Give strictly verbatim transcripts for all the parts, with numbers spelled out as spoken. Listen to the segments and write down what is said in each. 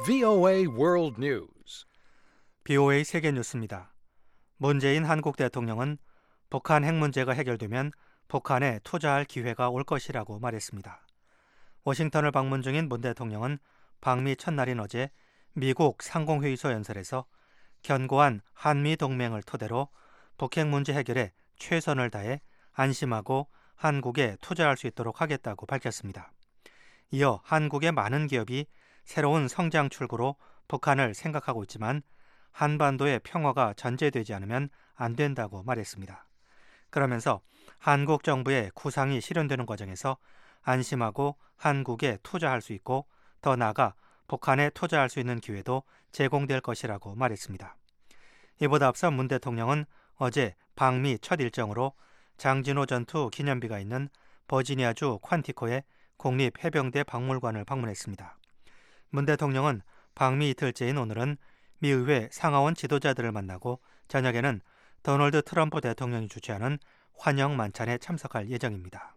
브이오에이 World News. 브이오에이 세계 뉴스입니다. 문재인 한국 대통령은 북한 핵 문제가 해결되면 북한에 투자할 기회가 올 것이라고 말했습니다. 워싱턴을 방문 중인 문 대통령은 방미 첫날인 어제 미국 상공회의소 연설에서 견고한 한미 동맹을 토대로 북핵 문제 해결에 최선을 다해 안심하고 한국에 투자할 수 있도록 하겠다고 밝혔습니다. 이어 한국의 많은 기업이 새로운 성장 출구로 북한을 생각하고 있지만 한반도의 평화가 전제되지 않으면 안 된다고 말했습니다. 그러면서 한국 정부의 구상이 실현되는 과정에서 안심하고 한국에 투자할 수 있고 더 나아가 북한에 투자할 수 있는 기회도 제공될 것이라고 말했습니다. 이보다 앞서 문 대통령은 어제 방미 첫 일정으로 장진호 전투 기념비가 있는 버지니아주 퀀티코의 국립해병대 박물관을 방문했습니다. 문 대통령은 방미 이틀째인 오늘은 미의회 상하원 지도자들을 만나고 저녁에는 도널드 트럼프 대통령이 주최하는 환영 만찬에 참석할 예정입니다.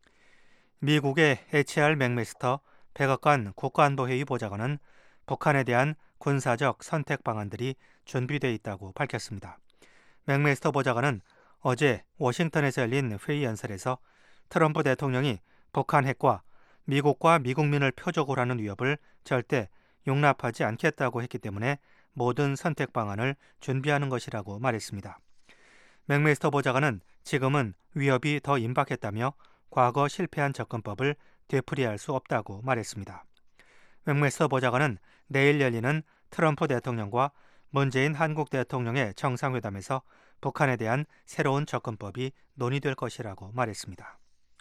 미국의 에이치알 맥메스터 백악관 국가안보회의 보좌관은 북한에 대한 군사적 선택 방안들이 준비되어 있다고 밝혔습니다. 맥메스터 보좌관은 어제 워싱턴에서 열린 회의 연설에서 트럼프 대통령이 북한 핵과 미국과 미국민을 표적으로 하는 위협을 절대 용납하지 않겠다고 했기 때문에 모든 선택 방안을 준비하는 것이라고 말했습니다. 맥메스터 보좌관은 지금은 위협이 더 임박했다며 과거 실패한 접근법을 되풀이할 수 없다고 말했습니다. 맥메스터 보좌관은 내일 열리는 트럼프 대통령과 문재인 한국 대통령의 정상회담에서 북한에 대한 새로운 접근법이 논의될 것이라고 말했습니다.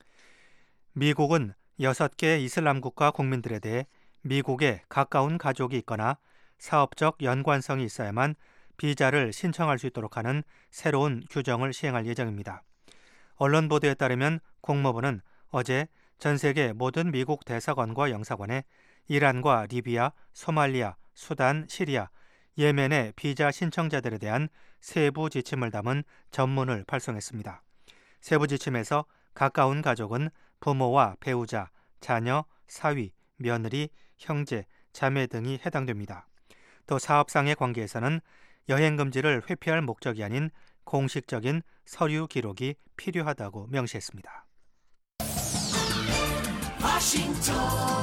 미국은 여섯 개 이슬람 국가 국민들에 대해 미국에 가까운 가족이 있거나 사업적 연관성이 있어야만 비자를 신청할 수 있도록 하는 새로운 규정을 시행할 예정입니다. 언론 보도에 따르면 국무부는 어제 전 세계 모든 미국 대사관과 영사관에 이란과 리비아, 소말리아, 수단, 시리아, 예멘의 비자 신청자들에 대한 세부 지침을 담은 전문을 발송했습니다. 세부 지침에서 가까운 가족은 부모와 배우자, 자녀, 사위, 며느리, 형제, 자매 등이 해당됩니다. 또 사업상의 관계에서는 여행 금지를 회피할 목적이 아닌 공식적인 서류 기록이 필요하다고 명시했습니다. 워싱턴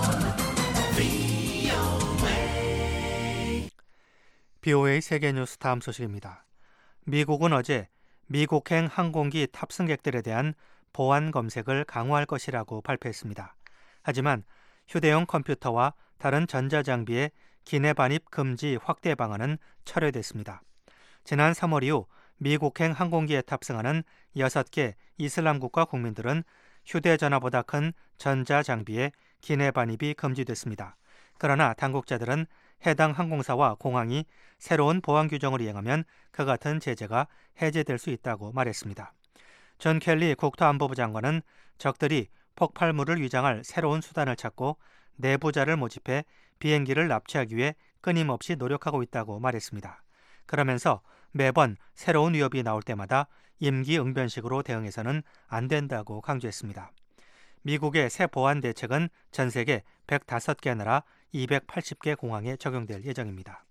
브이오에이 브이오에이 세계뉴스 다음 소식입니다. 미국은 어제 미국행 항공기 탑승객들에 대한 보안 검색을 강화할 것이라고 발표했습니다. 하지만 휴대용 컴퓨터와 다른 전자장비의 기내 반입 금지 확대 방안은 철회됐습니다. 지난 삼월 이후 미국행 항공기에 탑승하는 여섯 개 이슬람 국가 국민들은 휴대전화보다 큰 전자장비의 기내 반입이 금지됐습니다. 그러나 당국자들은 해당 항공사와 공항이 새로운 보안 규정을 이행하면 그 같은 제재가 해제될 수 있다고 말했습니다. 존 켈리 국토안보부 장관은 적들이 폭발물을 위장할 새로운 수단을 찾고 내부자를 모집해 비행기를 납치하기 위해 끊임없이 노력하고 있다고 말했습니다. 그러면서 매번 새로운 위협이 나올 때마다 임기응변식으로 대응해서는 안 된다고 강조했습니다. 미국의 새 보안 대책은 전 세계 백다섯 개 나라 이백팔십 개 공항에 적용될 예정입니다.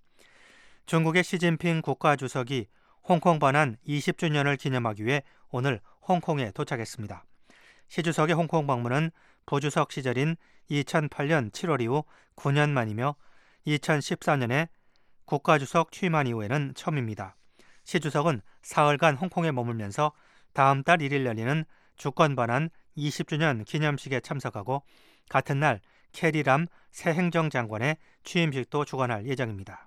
중국의 시진핑 국가주석이 홍콩 반환 이십 주년을 기념하기 위해 오늘 홍콩에 도착했습니다. 시 주석의 홍콩 방문은 부주석 시절인 이천팔 년 칠월 이후 구 년 만이며 이천십사 년에 국가주석 취임한 이후에는 처음입니다. 시 주석은 사흘간 홍콩에 머물면서 다음 달 일 일 열리는 주권 반환 이십 주년 기념식에 참석하고 같은 날 캐리람 새 행정장관의 취임식도 주관할 예정입니다.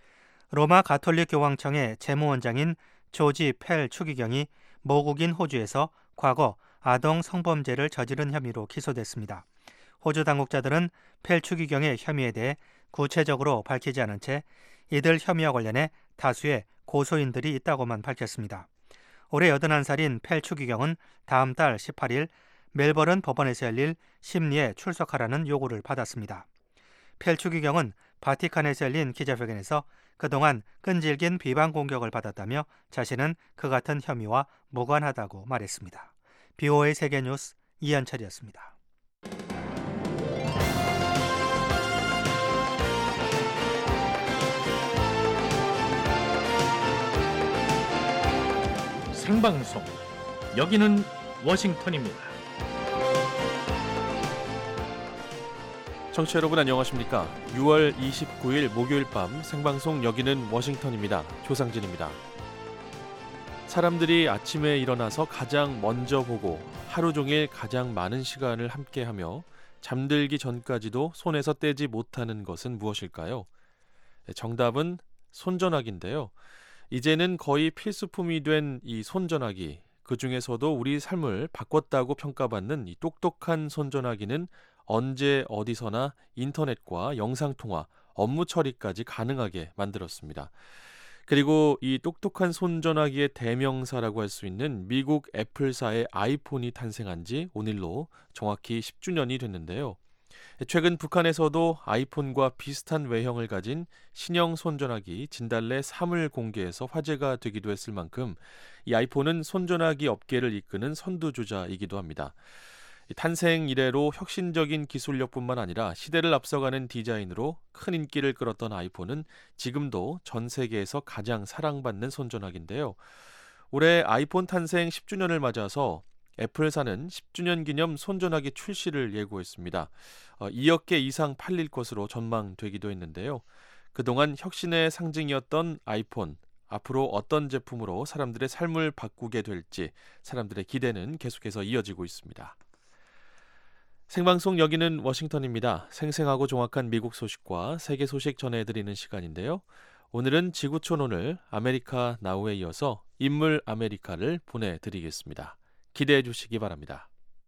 로마 가톨릭 교황청의 재무원장인 조지 펠 추기경이 모국인 호주에서 과거 아동 성범죄를 저지른 혐의로 기소됐습니다. 호주 당국자들은 펠 추기경의 혐의에 대해 구체적으로 밝히지 않은 채 이들 혐의와 관련해 다수의 고소인들이 있다고만 밝혔습니다. 올해 여든한 살인 펠 추기경은 다음 달 십팔 일 멜버른 법원에서 열릴 심리에 출석하라는 요구를 받았습니다. 펠 추기경은 바티칸에서 열린 기자회견에서 그동안 끈질긴 비방 공격을 받았다며 자신은 그 같은 혐의와 무관하다고 말했습니다. 브이오에이 세계뉴스 이현철이었습니다. 생방송. 여기는 워싱턴입니다. 청취자 여러분 안녕하십니까? 유월 이십구일 목요일 밤 생방송 여기는 워싱턴입니다. 조상진입니다. 사람들이 아침에 일어나서 가장 먼저 보고 하루 종일 가장 많은 시간을 함께하며 잠들기 전까지도 손에서 떼지 못하는 것은 무엇일까요? 정답은 손전화기인데요. 이제는 거의 필수품이 된 이 손전화기, 그 중에서도 우리 삶을 바꿨다고 평가받는 이 똑똑한 손전화기는 언제 어디서나 인터넷과 영상통화, 업무 처리까지 가능하게 만들었습니다. 그리고 이 똑똑한 손전화기의 대명사라고 할 수 있는 미국 애플사의 아이폰이 탄생한 지 오늘로 정확히 십 주년이 됐는데요. 최근 북한에서도 아이폰과 비슷한 외형을 가진 신형 손전화기 진달래 삼을 공개해서 화제가 되기도 했을 만큼 이 아이폰은 손전화기 업계를 이끄는 선두주자이기도 합니다. 탄생 이래로 혁신적인 기술력뿐만 아니라 시대를 앞서가는 디자인으로 큰 인기를 끌었던 아이폰은 지금도 전 세계에서 가장 사랑받는 손전화기인데요. 올해 아이폰 탄생 십 주년을 맞아서 애플사는 십 주년 기념 손전화기 출시를 예고했습니다. 어, 이억 개 이상 팔릴 것으로 전망되기도 했는데요. 그동안 혁신의 상징이었던 아이폰, 앞으로 어떤 제품으로 사람들의 삶을 바꾸게 될지 사람들의 기대는 계속해서 이어지고 있습니다. 생방송 여기는 워싱턴입니다. 생생하고 정확한 미국 소식과 세계 소식 전해드리는 시간인데요. 오늘은 지구촌 오늘 아메리카 나우에 이어서 인물 아메리카를 보내드리겠습니다. 기대해 주시기 바랍니다.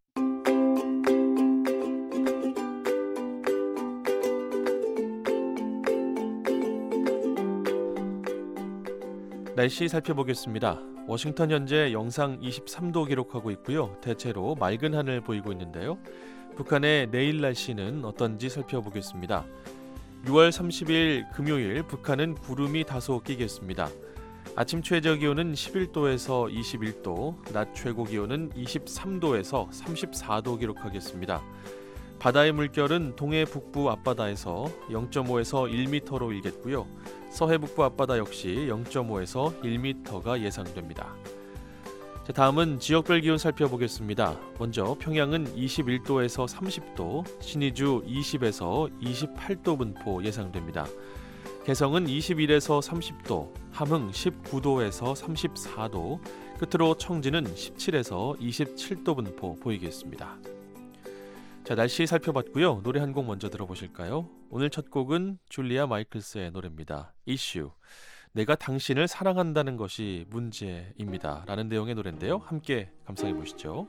날씨 살펴보겠습니다. 워싱턴 현재 영상 이십삼 도 기록하고 있고요. 대체로 맑은 하늘 보이고 있는데요. 북한의 내일 날씨는 어떤지 살펴보겠습니다. 유월 삼십일 금요일 북한은 구름이 다소 끼겠습니다. 아침 최저 기온은 십일 도에서 이십일 도, 낮 최고 기온은 이십삼 도에서 삼십사 도 기록하겠습니다. 바다의 물결은 동해 북부 앞바다에서 영 점 오에서 일 미터로 일겠고요. 서해 북부 앞바다 역시 영 점 오에서 일 미터가 예상됩니다. 자, 다음은 지역별 기온 살펴보겠습니다. 먼저 평양은 이십일 도에서 삼십 도, 신의주 이십에서 이십팔 도 분포 예상됩니다. 개성은 이십일에서 삼십 도, 함흥 십구 도에서 삼십사 도, 끝으로 청진은 십칠에서 이십칠 도 분포 보이겠습니다. 자, 날씨 살펴봤고요. 노래 한 곡 먼저 들어보실까요? 오늘 첫 곡은 줄리아 마이클스의 노래입니다. 이슈. 내가 당신을 사랑한다는 것이 문제입니다. 라는 내용의 노래인데요. 함께 감상해 보시죠.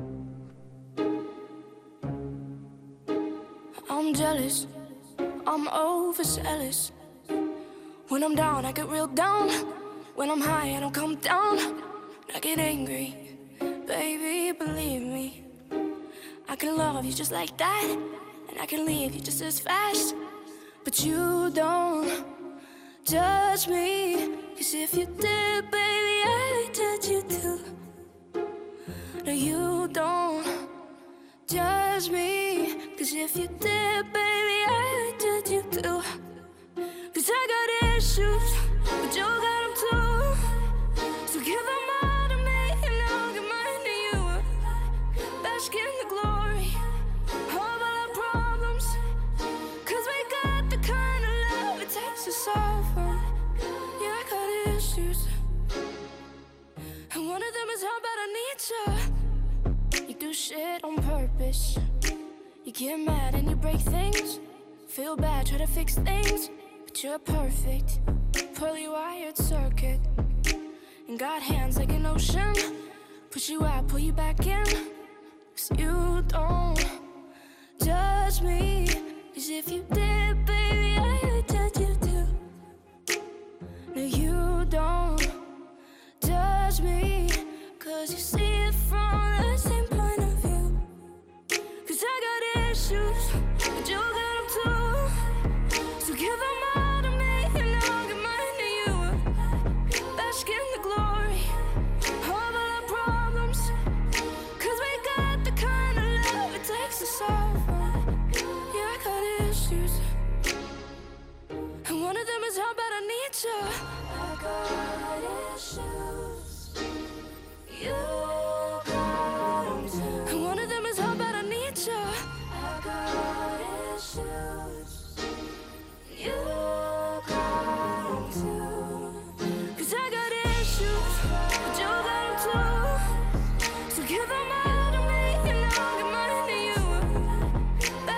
I'm jealous, I'm overzealous. When I'm down, I get real down. When I'm high, I don't come down. I get angry, baby, believe me. I can love you just like that, and I can leave you just as fast. But you don't judge me, 'cause if you did, baby, I'd judge you too. No, you don't judge me, 'cause if you did, baby, I'd judge you too. 'Cause I got issues, but you got them too. So give them all to me, and I'll give mine to you. Bask in the glory of all our problems, 'cause we got the kind of love it takes to solve them. Yeah, I got issues, and one of them is how bad I need you. You do shit on purpose. You get mad and you break things. Feel bad, try to fix things. But you're perfect, poorly wired circuit. And got hands like an ocean. Push you out, pull you back in. 'Cause you don't judge me. 'Cause if you did, baby, I'd judge you too. No, you don't judge me. 'Cause you see it from the same point of view. 'Cause I got issues, but you got them too. So give them all to me, and I'll give mine to you. Bask in the glory of all our problems, 'cause we got the kind of love it takes to solve them. Yeah, I got issues, and one of them is how bad I need you. I got issues,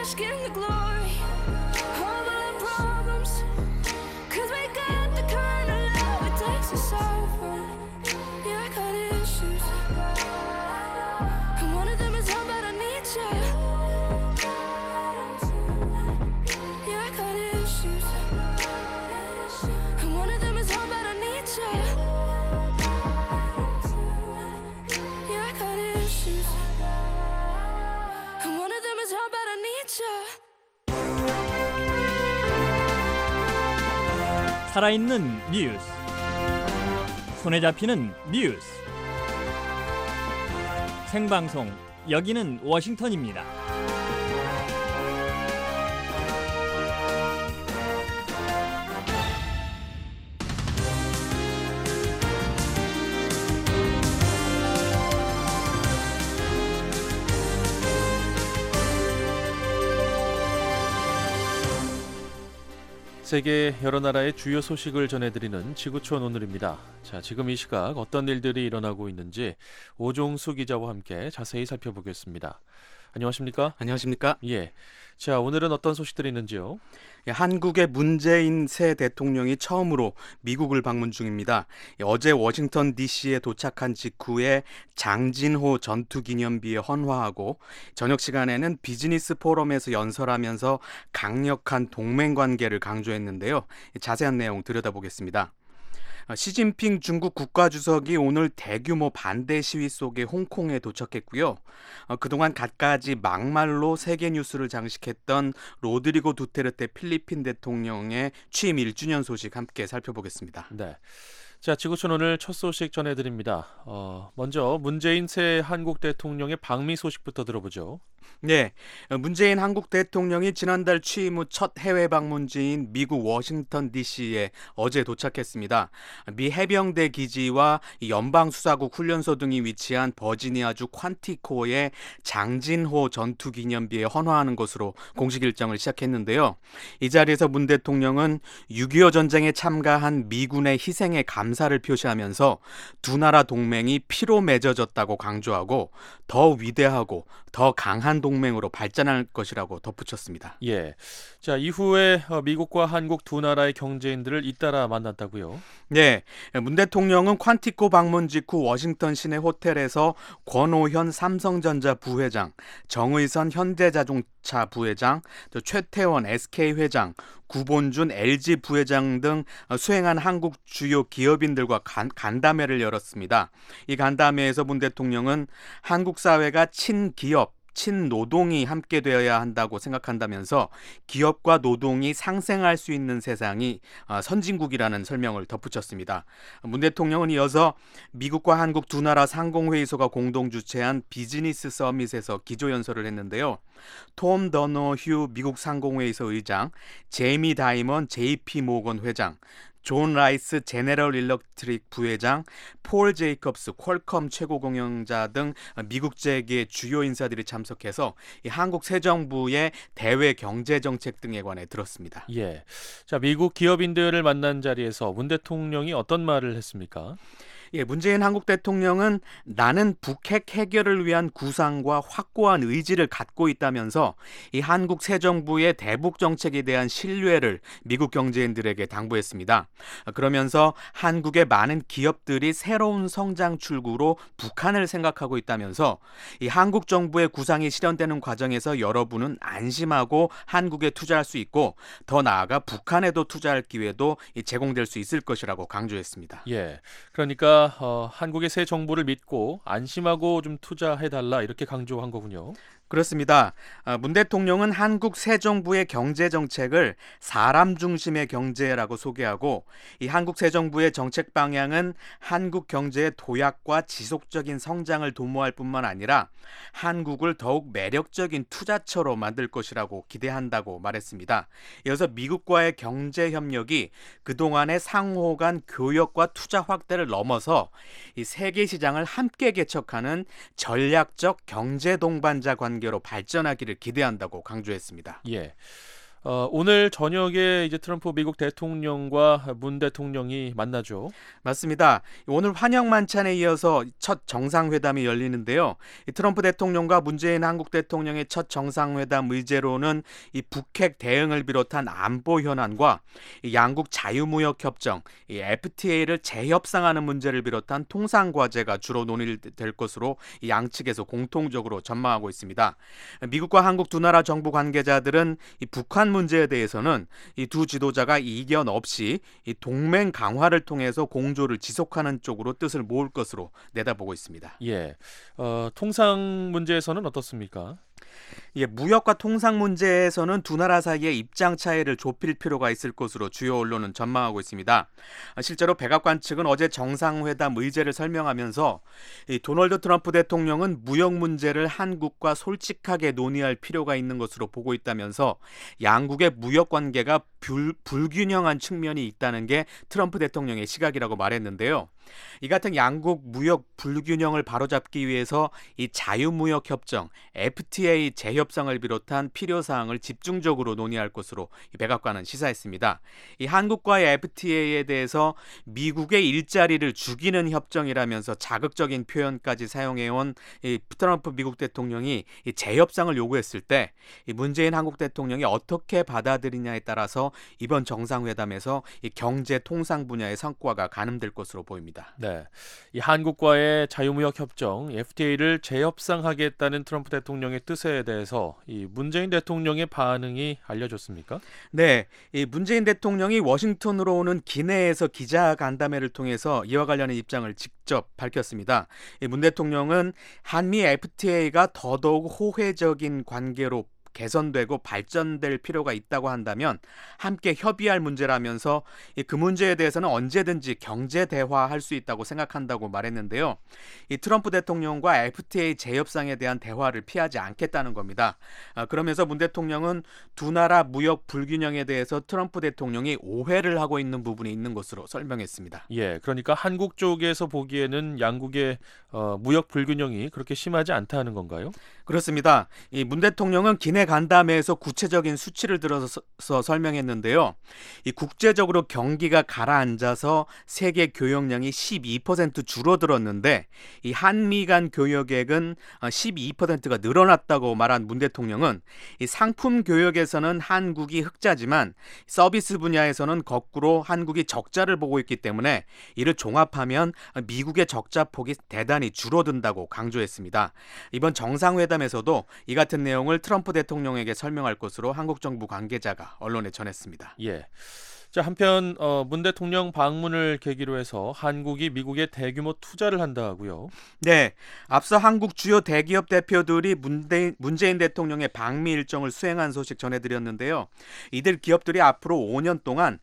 basking in the glory of all our problems. Cause we got the kind of love it takes to solve them. Yeah, I got issues, and one of them is how bad I need you. Yeah, I got issues, and one of them is how bad I need you. Yeah, I got issues, and one of them is how bad I need you. 살아있는 뉴스, 손에 잡히는 뉴스, 생방송, 여기는 워싱턴입니다. 세계 여러 나라의 주요 소식을 전해드리는 지구촌 오늘입니다. 자, 지금 이 시각 어떤 일들이 일어나고 있는지 오종수 기자와 함께 자세히 살펴보겠습니다. 안녕하십니까? 안녕하십니까? 예. 자, 오늘은 어떤 소식들이 있는지요? 예, 한국의 문재인 새 대통령이 처음으로 미국을 방문 중입니다. 예, 어제 워싱턴 디씨에 도착한 직후에 장진호 전투기념비에 헌화하고 저녁 시간에는 비즈니스 포럼에서 연설하면서 강력한 동맹 관계를 강조했는데요. 예, 자세한 내용 들여다보겠습니다. 시진핑 중국 국가주석이 오늘 대규모 반대 시위 속에 홍콩에 도착했고요. 그동안 갖가지 막말로 세계 뉴스를 장식했던 로드리고 두테르테 필리핀 대통령의 취임 일 주년 소식 함께 살펴보겠습니다. 네. 자, 지구촌 오늘 첫 소식 전해드립니다. 어, 먼저 문재인 새 한국 대통령의 방미 소식부터 들어보죠. 네, 문재인 한국 대통령이 지난달 취임 후 첫 해외 방문지인 미국 워싱턴 디씨에 어제 도착했습니다. 미 해병대 기지와 연방수사국 훈련소 등이 위치한 버지니아주 퀀티코의 장진호 전투기념비에 헌화하는 것으로 공식 일정을 시작했는데요. 이 자리에서 문 대통령은 육이오 전쟁에 참가한 미군의 희생에 감사를 표시하면서 두 나라 동맹이 피로 맺어졌다고 강조하고 더 위대하고 더 강한 동맹으로 발전할 것이라고 덧붙였습니다. 예. 자, 이후에 미국과 한국 두 나라의 경제인들을 잇따라 만났다고요? 네, 문 대통령은 퀀티코 방문 직후 워싱턴 시내 호텔에서 권오현 삼성전자 부회장, 정의선 현대자동차 부회장, 최태원 에스케이 회장, 구본준 엘지 부회장 등 수행한 한국 주요 기업인들과 간, 간담회를 열었습니다. 이 간담회에서 문 대통령은 한국 사회가 친기업, 친노동이 함께 되어야 한다고 생각한다면서 기업과 노동이 상생할 수 있는 세상이 선진국이라는 설명을 덧붙였습니다. 문 대통령은 이어서 미국과 한국 두 나라 상공회의소가 공동 주최한 비즈니스 서밋에서 기조연설을 했는데요. 톰 더너휴 미국 상공회의소 의장, 제이미 다이먼 제이피 모건 회장, 존 라이스 제네럴 일렉트릭 부회장, 폴 제이컵스 퀄컴 최고경영자 등 미국제계의 주요 인사들이 참석해서 이 한국 새 정부의 대외 경제 정책 등에 관해 들었습니다. 예. 자, 미국 기업인들을 만난 자리에서 문 대통령이 어떤 말을 했습니까? 예, 문재인 한국 대통령은 나는 북핵 해결을 위한 구상과 확고한 의지를 갖고 있다면서 이 한국 새 정부의 대북 정책에 대한 신뢰를 미국 경제인들에게 당부했습니다. 그러면서 한국의 많은 기업들이 새로운 성장 출구로 북한을 생각하고 있다면서 이 한국 정부의 구상이 실현되는 과정에서 여러분은 안심하고 한국에 투자할 수 있고 더 나아가 북한에도 투자할 기회도 제공될 수 있을 것이라고 강조했습니다. 예. 그러니까 어, 한국의 새 정부를 믿고 안심하고 좀 투자해달라 이렇게 강조한 거군요. 그렇습니다. 문 대통령은 한국 새 정부의 경제 정책을 사람 중심의 경제라고 소개하고 이 한국 새 정부의 정책 방향은 한국 경제의 도약과 지속적인 성장을 도모할 뿐만 아니라 한국을 더욱 매력적인 투자처로 만들 것이라고 기대한다고 말했습니다. 이어서 미국과의 경제 협력이 그동안의 상호 간 교역과 투자 확대를 넘어서 이 세계 시장을 함께 개척하는 전략적 경제 동반자 관계로 발전하기를 기대한다고 강조했습니다. 예. 어, 오늘 저녁에 이제 트럼프 미국 대통령과 문 대통령이 만나죠. 맞습니다. 오늘 환영 만찬에 이어서 첫 정상회담이 열리는데요. 이 트럼프 대통령과 문재인 한국 대통령의 첫 정상회담 의제로는 이 북핵 대응을 비롯한 안보 현안과 이 양국 자유무역협정, 이 에프티에이를 재협상하는 문제를 비롯한 통상 과제가 주로 논의될 것으로 이 양측에서 공통적으로 전망하고 있습니다. 미국과 한국 두 나라 정부 관계자들은 이 북한 문제에 대해서는 이 두 지도자가 이견 없이 이 동맹 강화를 통해서 공조를 지속하는 쪽으로 뜻을 모을 것으로 내다보고 있습니다. 예, 어, 통상 문제에서는 어떻습니까? 예, 무역과 통상 문제에서는 두 나라 사이의 입장 차이를 좁힐 필요가 있을 것으로 주요 언론은 전망하고 있습니다. 실제로 백악관 측은 어제 정상회담 의제를 설명하면서 이 도널드 트럼프 대통령은 무역 문제를 한국과 솔직하게 논의할 필요가 있는 것으로 보고 있다면서 양국의 무역 관계가 불, 불균형한 측면이 있다는 게 트럼프 대통령의 시각이라고 말했는데요. 이 같은 양국 무역 불균형을 바로잡기 위해서 이 자유무역협정 에프티에이 재협상을 비롯한 필요사항을 집중적으로 논의할 것으로 이 백악관은 시사했습니다. 이 한국과의 에프티에이에 대해서 미국의 일자리를 죽이는 협정이라면서 자극적인 표현까지 사용해온 이 트럼프 미국 대통령이 이 재협상을 요구했을 때 이 문재인 한국 대통령이 어떻게 받아들이냐에 따라서 이번 정상회담에서 이 경제 통상 분야의 성과가 가늠될 것으로 보입니다. 네, 이 한국과의 자유무역 협정 에프티에이를 재협상하겠다는 트럼프 대통령의 뜻에 대해서 이 문재인 대통령의 반응이 알려졌습니까? 네, 이 문재인 대통령이 워싱턴으로 오는 기내에서 기자 간담회를 통해서 이와 관련한 입장을 직접 밝혔습니다. 이 문 대통령은 한미 에프티에이가 더더욱 호혜적인 관계로 개선되고 발전될 필요가 있다고 한다면 함께 협의할 문제라면서 그 문제에 대해서는 언제든지 경제 대화할 수 있다고 생각한다고 말했는데요. 이 트럼프 대통령과 에프티에이 재협상에 대한 대화를 피하지 않겠다는 겁니다. 그러면서 문 대통령은 두 나라 무역 불균형에 대해서 트럼프 대통령이 오해를 하고 있는 부분이 있는 것으로 설명했습니다. 예, 그러니까 한국 쪽에서 보기에는 양국의 어, 무역 불균형이 그렇게 심하지 않다는 건가요? 그렇습니다. 이 문 대통령은 기내 간담회에서 구체적인 수치를 들어서 설명했는데요. 이 국제적으로 경기가 가라앉아서 세계 교역량이 십이 퍼센트 줄어들었는데 이 한미 간 교역액은 십이 퍼센트가 늘어났다고 말한 문 대통령은 이 상품 교역에서는 한국이 흑자지만 서비스 분야에서는 거꾸로 한국이 적자를 보고 있기 때문에 이를 종합하면 미국의 적자 폭이 대단히 줄어든다고 강조했습니다. 이번 정상회담에서도 이 같은 내용을 트럼프 대통령에게 설명할 것으로 한국 정부 관계자가 언론에 전했습니다. 예. 자, 한편 어, 문 대통령 방문을 계기로 해서 한국이 미국에 대규모 투자를 한다 하고요. 네, 앞서 한국 주요 대기업 대표들이 문대, 문재인 대통령의 방미 일정을 수행한 소식 전해드렸는데요. 이들 기업들이 앞으로 오 년 동안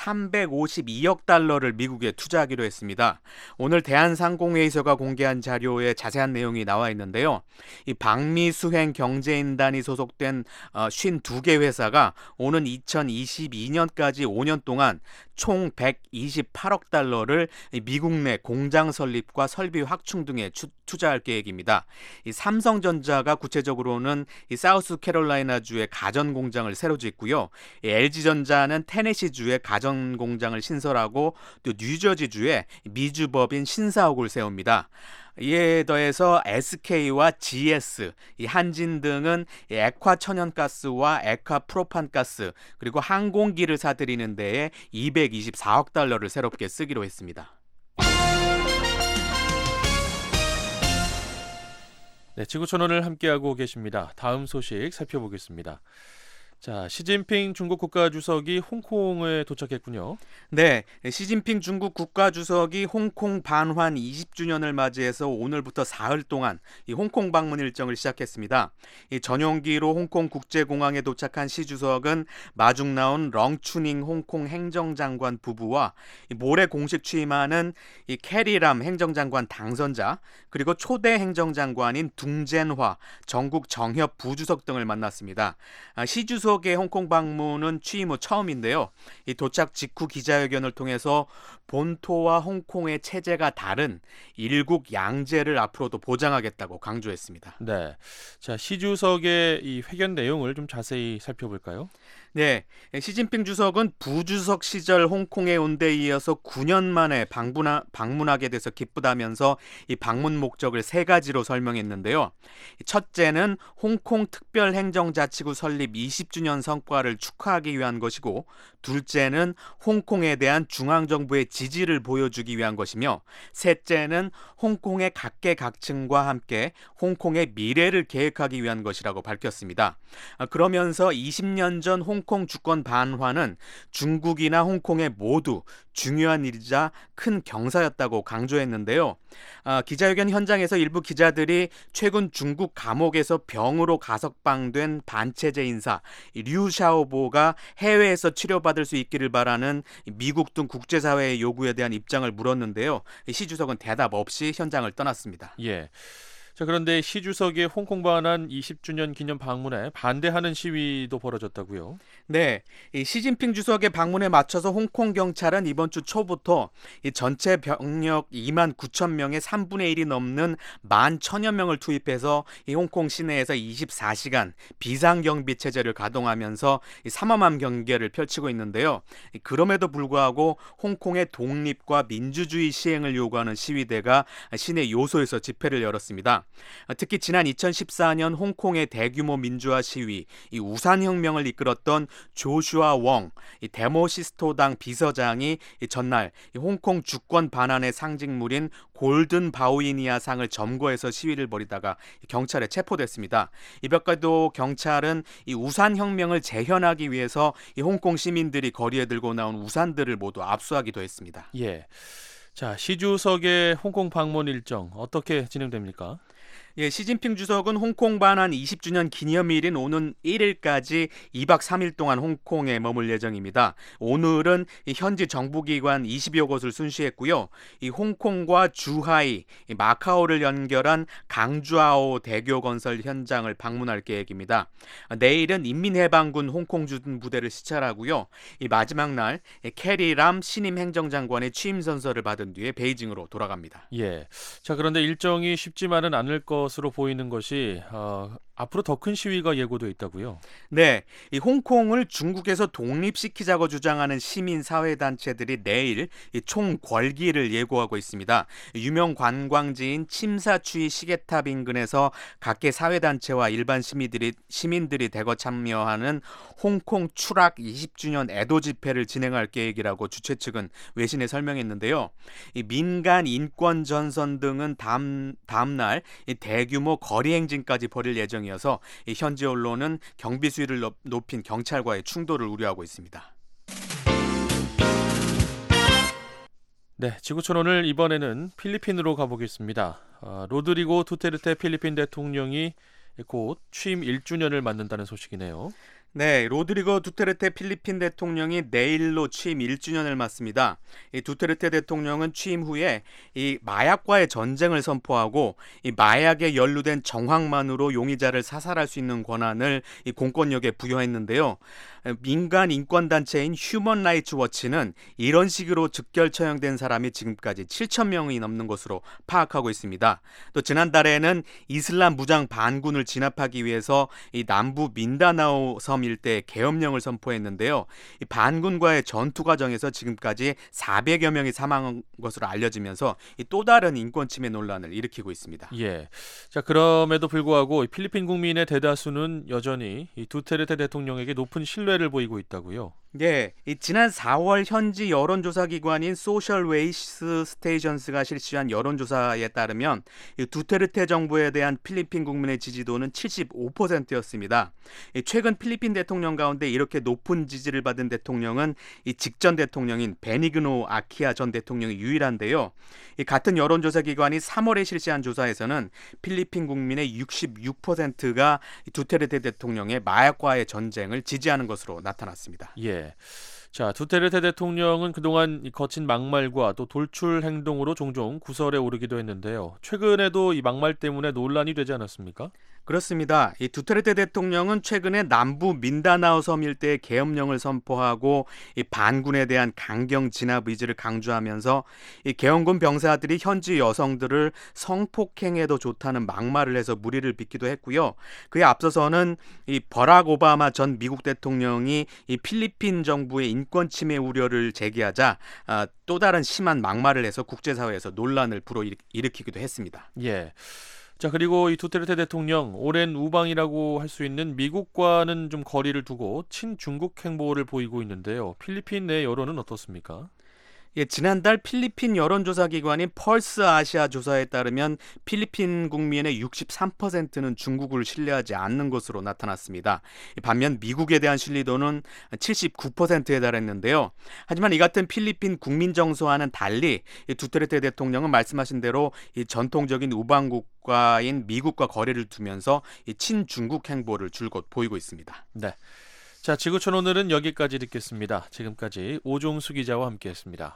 삼백오십이억 달러를 미국에 투자하기로 했습니다. 오늘 대한상공회의소가 공개한 자료에 자세한 내용이 나와 있는데요. 이 방미 수행 경제인단이 소속된 어, 오십이 개 회사가 오는 이천이십이 년까지 오 년 동안 총 백이십팔억 달러를 미국 내 공장 설립과 설비 확충 등에 추, 투자할 계획입니다. 이 삼성전자가 구체적으로는 이 사우스캐롤라이나주의 가전 공장을 새로 짓고요. 이 엘지전자는 테네시주의 가전 공장을 신설하고 또 뉴저지주에 미주법인 신사옥을 세웁니다. 이에 더해서 에스케이와 지에스, 이 한진 등은 액화 천연가스와 액화 프로판가스 그리고 항공기를 사들이는 데에 이백이십사억 달러를 새롭게 쓰기로 했습니다. 네, 지구촌원을 함께하고 계십니다. 다음 소식 살펴보겠습니다. 자, 시진핑 중국 국가주석이 홍콩에 도착했군요. 네, 시진핑 중국 국가주석이 홍콩 반환 이십 주년을 맞이해서 오늘부터 사흘 동안 이 홍콩 방문 일정을 시작했습니다. 이 전용기로 홍콩 국제공항에 도착한 시 주석은 마중 나온 렁추닝 홍콩 행정장관 부부와 이 모레 공식 취임하는 이 캐리람 행정장관 당선자 그리고 초대 행정장관인 둥젠화 전국 정협 부주석 등을 만났습니다. 아, 시 주석 의 홍콩 방문은 취임 후 처음인데요. 이 도착 직후 기자회견을 통해서 본토와 홍콩의 체제가 다른 일국 양제를 앞으로도 보장하겠다고 강조했습니다. 네, 자, 시 주석의 이 회견 내용을 좀 자세히 살펴볼까요? 네, 시진핑 주석은 부주석 시절 홍콩에 온 데 이어서 구 년 만에 방문하, 방문하게 돼서 기쁘다면서 이 방문 목적을 세 가지로 설명했는데요. 첫째는 홍콩 특별행정자치구 설립 이십 주년 성과를 축하하기 위한 것이고, 둘째는 홍콩에 대한 중앙정부의 지지를 보여주기 위한 것이며, 셋째는 홍콩의 각계각층과 함께 홍콩의 미래를 계획하기 위한 것이라고 밝혔습니다. 그러면서 이십 년 전 홍콩 주권 반환은 중국이나 홍콩에 모두 중요한 일이자 큰 경사였다고 강조했는데요. 아, 기자회견 현장에서 일부 기자들이 최근 중국 감옥에서 병으로 가석방된 반체제 인사 류 샤오보가 해외에서 치료받을 수 있기를 바라는 미국 등 국제사회의 요구에 대한 입장을 물었는데요. 시 주석은 대답 없이 현장을 떠났습니다. 예. 자, 그런데 시 주석의 홍콩 반환 이십 주년 기념 방문에 반대하는 시위도 벌어졌다고요? 네, 이 시진핑 주석의 방문에 맞춰서 홍콩 경찰은 이번 주 초부터 이 전체 병력 이만 구천 명의 삼분의 일이 넘는 만 천여 명을 투입해서 이 홍콩 시내에서 이십사 시간 비상경비 체제를 가동하면서 이 삼엄한 경계를 펼치고 있는데요. 그럼에도 불구하고 홍콩의 독립과 민주주의 시행을 요구하는 시위대가 시내 요소에서 집회를 열었습니다. 특히 지난 이천십사 년 홍콩의 대규모 민주화 시위, 이 우산혁명을 이끌었던 조슈아 웡 이 데모시스토당 비서장이 이 전날 이 홍콩 주권 반환의 상징물인 골든 바우이니아 상을 점거해서 시위를 벌이다가 경찰에 체포됐습니다. 이 밖에도 경찰은 이 우산혁명을 재현하기 위해서 이 홍콩 시민들이 거리에 들고 나온 우산들을 모두 압수하기도 했습니다. 예. 자, 시 주석의 홍콩 방문 일정 어떻게 진행됩니까? 예, 시진핑 주석은 홍콩 반환 이십 주년 기념일인 오는 일 일까지 이 박 삼 일 동안 홍콩에 머물 예정입니다. 오늘은 이 현지 정부기관 이십여 곳을 순시했고요. 이 홍콩과 주하이, 이 마카오를 연결한 강주아오 대교 건설 현장을 방문할 계획입니다. 내일은 인민해방군 홍콩준 부대를 시찰하고요. 이 마지막 날 캐리람 신임 행정장관의 취임 선서를 받은 뒤에 베이징으로 돌아갑니다. 예. 자, 그런데 일정이 쉽지만은 않을 것으로 보이는 것이 어, 앞으로 더 큰 시위가 예고돼 있다고요? 네, 이 홍콩을 중국에서 독립시키자고 주장하는 시민사회단체들이 내일 이 총궐기를 예고하고 있습니다. 유명 관광지인 침사추이 시계탑 인근에서 각계 사회단체와 일반 시민들이, 시민들이 대거 참여하는 홍콩 추락 이십 주년 애도 집회를 진행할 계획이라고 주최 측은 외신에 설명했는데요. 이 민간 인권 전선 등은 다음, 다음 날 이 대규모 거리 행진까지 벌일 예정이어서 이 현지 언론은 경비 수위를 높인 경찰과의 충돌을 우려하고 있습니다. 네, 지구촌 오늘 이번에는 필리핀으로 가보겠습니다. 아, 로드리고 두테르테 필리핀 대통령이 곧 취임 일 주년을 맞는다는 소식이네요. 네, 로드리고 두테르테 필리핀 대통령이 내일로 취임 일 주년을 맞습니다. 이 두테르테 대통령은 취임 후에 이 마약과의 전쟁을 선포하고 이 마약에 연루된 정황만으로 용의자를 사살할 수 있는 권한을 이 공권력에 부여했는데요. 민간 인권단체인 휴먼 라이츠 워치는 이런 식으로 즉결 처형된 사람이 지금까지 칠천 명이 넘는 것으로 파악하고 있습니다. 또 지난달에는 이슬람 무장 반군을 진압하기 위해서 이 남부 민다나오 섬 일대에 계엄령을 선포했는데요. 이 반군과의 전투 과정에서 지금까지 사백여 명이 사망한 것으로 알려지면서 이 또 다른 인권 침해 논란을 일으키고 있습니다. 예. 자, 그럼에도 불구하고 필리핀 국민의 대다수는 여전히 이 두테르테 대통령에게 높은 신뢰를 보이고 있다고요. 네, 이 지난 사월 현지 여론조사 기관인 소셜 웨이스 스테이션스가 실시한 여론조사에 따르면 이 두테르테 정부에 대한 필리핀 국민의 지지도는 칠십오 퍼센트였습니다. 이 최근 필리핀 대통령 가운데 이렇게 높은 지지를 받은 대통령은 이 직전 대통령인 베니그노 아키아 전 대통령이 유일한데요. 이 같은 여론조사 기관이 삼월에 실시한 조사에서는 필리핀 국민의 육십육 퍼센트가 두테르테 대통령의 마약과의 전쟁을 지지하는 것으로 나타났습니다. 예. 자, 두테르테 대통령은 그동안 이 거친 막말과 또 돌출 행동으로 종종 구설에 오르기도 했는데요. 최근에도 이 막말 때문에 논란이 되지 않았습니까? 그렇습니다. 이 두테르테 대통령은 최근에 남부 민다나오 섬 일대의 계엄령을 선포하고 이 반군에 대한 강경 진압 의지를 강조하면서 이 계엄군 병사들이 현지 여성들을 성폭행해도 좋다는 막말을 해서 무리를 빚기도 했고요. 그에 앞서서는 이 버락 오바마 전 미국 대통령이 이 필리핀 정부의 인권 침해 우려를 제기하자 아, 또 다른 심한 막말을 해서 국제사회에서 논란을 불어일으키기도 했습니다. 예. 자, 그리고 이 두테르테 대통령 오랜 우방이라고 할 수 있는 미국과는 좀 거리를 두고 친중국 행보를 보이고 있는데요. 필리핀 내 여론은 어떻습니까? 예, 지난달 필리핀 여론조사 기관인 펄스 아시아 조사에 따르면 필리핀 국민의 육십삼 퍼센트는 중국을 신뢰하지 않는 것으로 나타났습니다. 반면 미국에 대한 신뢰도는 칠십구 퍼센트에 달했는데요. 하지만 이 같은 필리핀 국민 정서와는 달리 두테르테 대통령은 말씀하신 대로 이 전통적인 우방국가인 미국과 거리를 두면서 이 친중국 행보를 줄곧 보이고 있습니다. 네. 자, 지구촌 오늘은 여기까지 듣겠습니다. 지금까지 오종수 기자와 함께했습니다.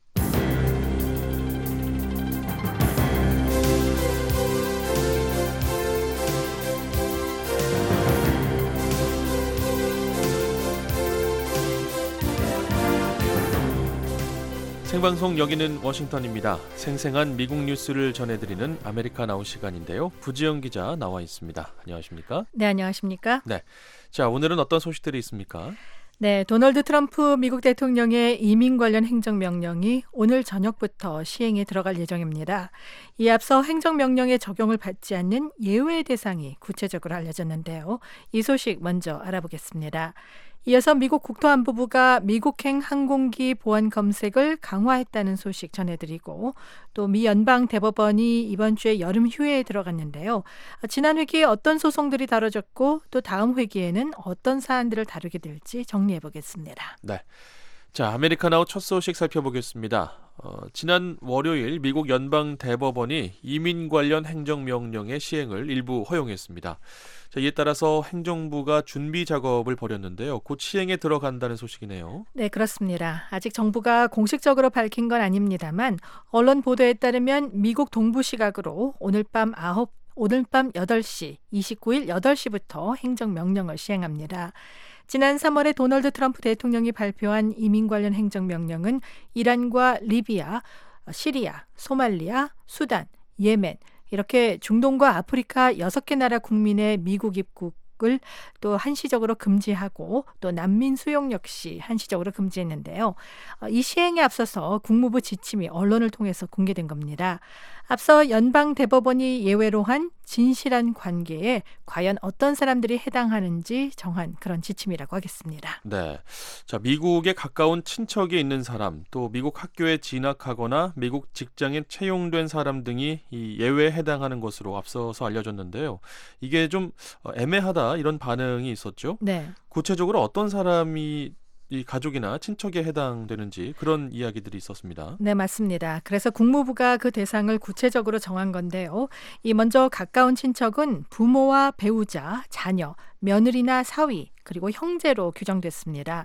생방송 여기는 워싱턴입니다. 생생한 미국 뉴스를 전해드리는 아메리카나우 시간인데요. 부지영 기자 나와 있습니다. 안녕하십니까? 네, 안녕하십니까? 네. 자, 오늘은 어떤 소식들이 있습니까? 네, 도널드 트럼프 미국 대통령의 이민 관련 행정명령이 오늘 저녁부터 시행에 들어갈 예정입니다. 이에 앞서 행정명령의 적용을 받지 않는 예외 대상이 구체적으로 알려졌는데요. 이 소식 먼저 알아보겠습니다. 이어서 미국 국토안보부가 미국행 항공기 보안 검색을 강화했다는 소식 전해드리고 또 미 연방 대법원이 이번 주에 여름 휴회에 들어갔는데요. 지난 회기에 어떤 소송들이 다뤄졌고 또 다음 회기에는 어떤 사안들을 다루게 될지 정리해보겠습니다. 네. 자, 아메리카나우 첫 소식 살펴보겠습니다. 어, 지난 월요일 미국 연방 대법원이 이민 관련 행정명령의 시행을 일부 허용했습니다. 자, 이에 따라서 행정부가 준비 작업을 벌였는데요. 곧 시행에 들어간다는 소식이네요. 네, 그렇습니다. 아직 정부가 공식적으로 밝힌 건 아닙니다만 언론 보도에 따르면 미국 동부 시각으로 오늘 밤 아홉 오늘 밤 여덟 시, 이십구 일 여덟 시부터 행정명령을 시행합니다. 지난 삼월에 도널드 트럼프 대통령이 발표한 이민 관련 행정명령은 이란과 리비아, 시리아, 소말리아, 수단, 예멘 이렇게 중동과 아프리카 여섯 개 나라 국민의 미국 입국을 또 한시적으로 금지하고 또 난민 수용 역시 한시적으로 금지했는데요. 이 시행에 앞서서 국무부 지침이 언론을 통해서 공개된 겁니다. 앞서 연방 대법원이 예외로 한 진실한 관계에 과연 어떤 사람들이 해당하는지 정한 그런 지침이라고 하겠습니다. 네. 자, 미국에 가까운 친척이 있는 사람, 또 미국 학교에 진학하거나 미국 직장에 채용된 사람 등이 이 예외에 해당하는 것으로 앞서서 알려졌는데요. 이게 좀 애매하다 이런 반응이 있었죠. 네. 구체적으로 어떤 사람이 이 가족이나 친척에 해당되는지 그런 이야기들이 있었습니다. 네, 맞습니다. 그래서 국무부가 그 대상을 구체적으로 정한 건데요. 이 먼저 가까운 친척은 부모와 배우자, 자녀, 며느리나 사위, 그리고 형제로 규정됐습니다.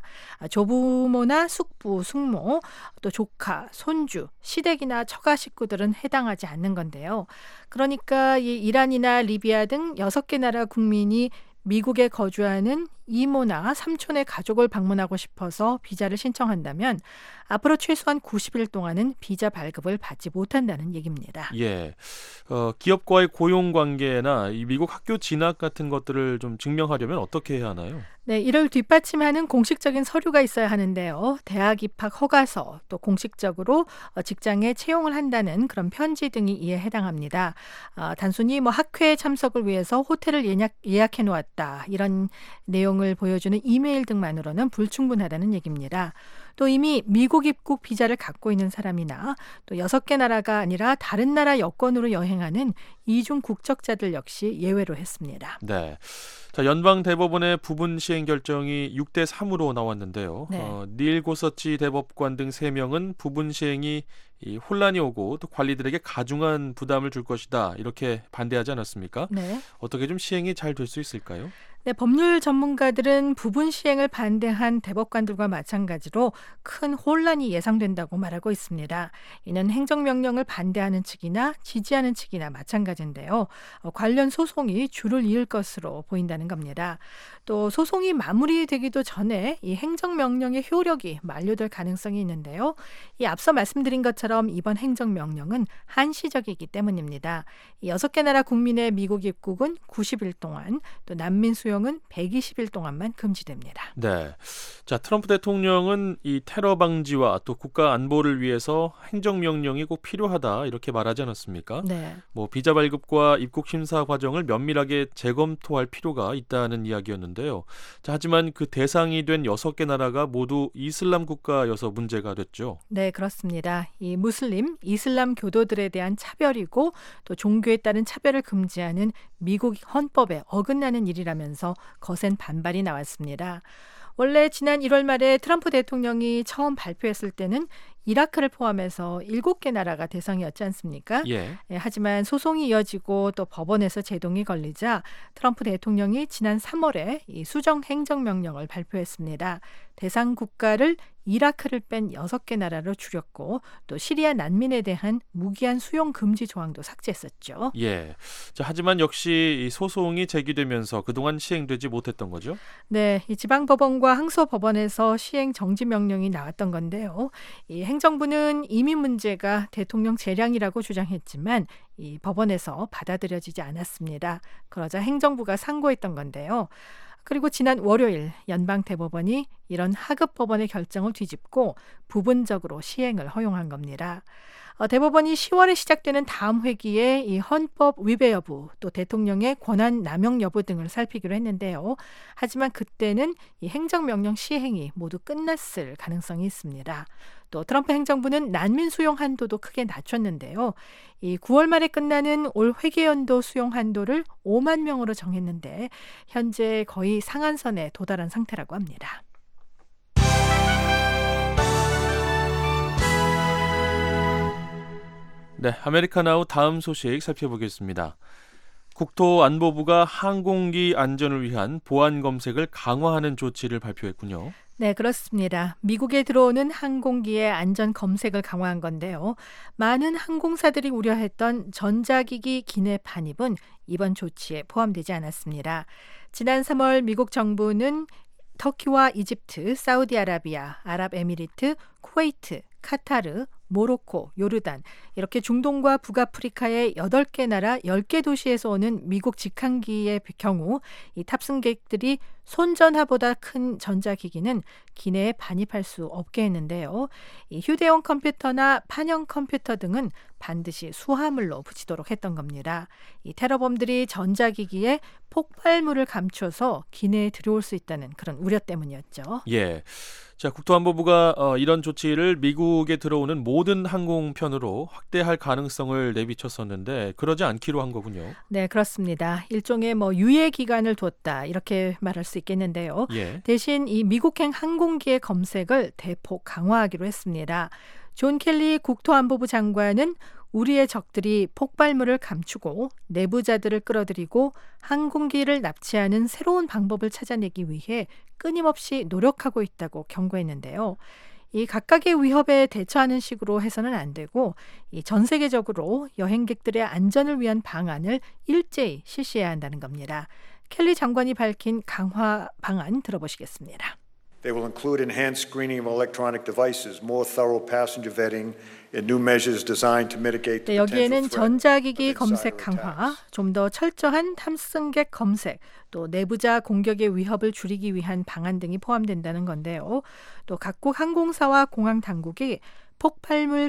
조부모나 숙부, 숙모, 또 조카, 손주, 시댁이나 처가 식구들은 해당하지 않는 건데요. 그러니까 이 이란이나 리비아 등 여섯 개 나라 국민이 미국에 거주하는 이모나 삼촌의 가족을 방문하고 싶어서 비자를 신청한다면 앞으로 최소한 구십 일 동안은 비자 발급을 받지 못한다는 얘기입니다. 예, 어, 기업과의 고용 관계나 이 미국 학교 진학 같은 것들을 좀 증명하려면 어떻게 해야 하나요? 네, 이를 뒷받침하는 공식적인 서류가 있어야 하는데요. 대학 입학 허가서, 또 공식적으로 직장에 채용을 한다는 그런 편지 등이 이에 해당합니다. 어, 단순히 뭐 학회에 참석을 위해서 호텔을 예약, 예약해 놓았다 이런 내용을 보여주는 이메일 등만으로는 불충분하다는 얘기입니다. 또 이미 미국 입국 비자를 갖고 있는 사람이나 또 여섯 개 나라가 아니라 다른 나라 여권으로 여행하는 이중 국적자들 역시 예외로 했습니다. 네. 자, 연방 대법원의 부분 시행 결정이 육 대 삼으로 나왔는데요. 네. 어, 닐 고서치 대법관 등 세 명은 부분 시행이 이 혼란이 오고 또 관리들에게 가중한 부담을 줄 것이다 이렇게 반대하지 않았습니까? 네. 어떻게 좀 시행이 잘 될 수 있을까요? 네, 법률 전문가들은 부분 시행을 반대한 대법관들과 마찬가지로 큰 혼란이 예상된다고 말하고 있습니다. 이는 행정명령을 반대하는 측이나 지지하는 측이나 마찬가지인데요. 어, 관련 소송이 줄을 이을 것으로 보인다는 겁니다. 또 소송이 마무리되기도 전에 이 행정명령의 효력이 만료될 가능성이 있는데요. 이 앞서 말씀드린 것처럼 이번 행정명령은 한시적이기 때문입니다. 이 여섯 개 나라 국민의 미국 입국은 구십 일 동안, 또 난민 수용은 백이십 일 동안만 금지됩니다. 네. 자, 트럼프 대통령은 이 테러 방지와 또 국가 안보를 위해서 행정명령이 꼭 필요하다 이렇게 말하지 않았습니까? 네. 뭐 비자 발급과 입국 심사 과정을 면밀하게 재검토할 필요가 있다는 이야기였는데요. 자, 하지만 그 대상이 된 여섯 개 나라가 모두 이슬람 국가여서 문제가 됐죠. 네, 그렇습니다. 이 무슬림, 이슬람 교도들에 대한 차별이고 또 종교에 따른 차별을 금지하는 미국 헌법에 어긋나는 일이라면서 거센 반발이 나왔습니다. 원래 지난 일월 말에 트럼프 대통령이 처음 발표했을 때는 이라크를 포함해서 일곱 개 나라가 대상이었지 않습니까? 예. 예, 하지만 소송이 이어지고 또 법원에서 제동이 걸리자 트럼프 대통령이 지난 삼월에 이 수정 행정명령을 발표했습니다. 대상 국가를 이라크를 뺀 여섯 개 나라로 줄였고 또 시리아 난민에 대한 무기한 수용 금지 조항도 삭제했었죠. 예. 자, 하지만 역시 이 소송이 제기되면서 그동안 시행되지 못했던 거죠? 네, 이 지방법원과 항소법원에서 시행 정지 명령이 나왔던 건데요. 이 행정부는 이민 문제가 대통령 재량이라고 주장했지만 이 법원에서 받아들여지지 않았습니다. 그러자 행정부가 상고했던 건데요. 그리고 지난 월요일 연방대법원이 이런 하급 법원의 결정을 뒤집고 부분적으로 시행을 허용한 겁니다. 어, 대법원이 시월에 시작되는 다음 회기에 이 헌법 위배 여부 또 대통령의 권한 남용 여부 등을 살피기로 했는데요. 하지만 그때는 이 행정명령 시행이 모두 끝났을 가능성이 있습니다. 또 트럼프 행정부는 난민 수용 한도도 크게 낮췄는데요. 이 구월 말에 끝나는 올 회계연도 수용 한도를 오만 명으로 정했는데 현재 거의 상한선에 도달한 상태라고 합니다. 네, 아메리카나우 다음 소식 살펴보겠습니다. 국토안보부가 항공기 안전을 위한 보안 검색을 강화하는 조치를 발표했군요. 네, 그렇습니다. 미국에 들어오는 항공기의 안전 검색을 강화한 건데요. 많은 항공사들이 우려했던 전자기기 기내 반입은 이번 조치에 포함되지 않았습니다. 지난 삼월 미국 정부는 터키와 이집트, 사우디아라비아, 아랍에미리트, 쿠웨이트, 카타르, 모로코, 요르단 이렇게 중동과 북아프리카의 여덟 개 나라 열 개 도시에서 오는 미국 직항기의 경우 이 탑승객들이 손전화보다 큰 전자기기는 기내에 반입할 수 없게 했는데요. 이 휴대용 컴퓨터나 판형 컴퓨터 등은 반드시 수화물로 붙이도록 했던 겁니다. 이 테러범들이 전자기기에 폭발물을 감춰서 기내에 들어올 수 있다는 그런 우려 때문이었죠. 예. 자, 국토안보부가 어, 이런 조치를 미국에 들어오는 모든 항공편으로 확대할 가능성을 내비쳤었는데 그러지 않기로 한 거군요. 네, 그렇습니다. 일종의 뭐 유예 기간을 뒀다 이렇게 말할 수 있겠는데요. 예. 대신 이 미국행 항공기의 검색을 대폭 강화하기로 했습니다. 존 켈리 국토안보부 장관은 우리의 적들이 폭발물을 감추고 내부자들을 끌어들이고 항공기를 납치하는 새로운 방법을 찾아내기 위해 끊임없이 노력하고 있다고 경고했는데요. 이 각각의 위협에 대처하는 식으로 해서는 안 되고 이 전 세계적으로 여행객들의 안전을 위한 방안을 일제히 실시해야 한다는 겁니다. 켈리 장관이 밝힌 강화 방안 들어보시겠습니다. They will include enhanced screening of electronic devices, more thorough passenger vetting, and new measures designed to mitigate 네, the 여기에는 potential threat 전자기기 of 검색 insider 강화, attacks. 좀 더 철저한 탑승객 검색, 또 내부자 공격의 위협을 줄이기 위한 방안 등이 포함된다는 건데요. 또 각국 항공사와 공항 당국이 폭발물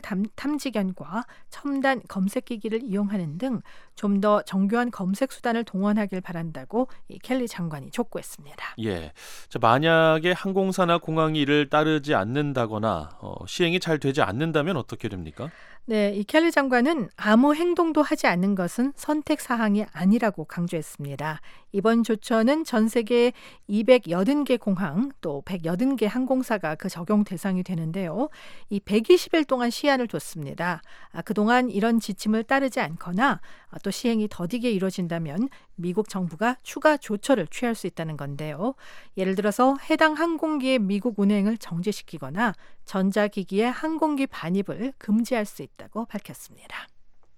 탐지견과 첨단 검색기기를 이용하는 등 좀 더 정교한 검색 수단을 동원하길 바란다고 이 켈리 장관이 촉구했습니다. 예. 자, 만약에 항공사나 공항이 이를 따르지 않는다거나 어, 시행이 잘 되지 않는다면 어떻게 됩니까? 네, 이 켈리 장관은 아무 행동도 하지 않는 것은 선택 사항이 아니라고 강조했습니다. 이번 조처는 전 세계 이백팔 개 공항 또 백팔 개 항공사가 그 적용 대상이 되는데요. 이 백이십 일 동안 시한을 뒀습니다. 아, 그동안 이런 지침을 따르지 않거나 아, 또 시행이 더디게 이루어진다면 미국 정부가 추가 조처를 취할 수 있다는 건데요. 예를 들어서 해당 항공기의 미국 운행을 정지시키거나 전자기기의 항공기 반입을 금지할 수 있다고 밝혔습니다.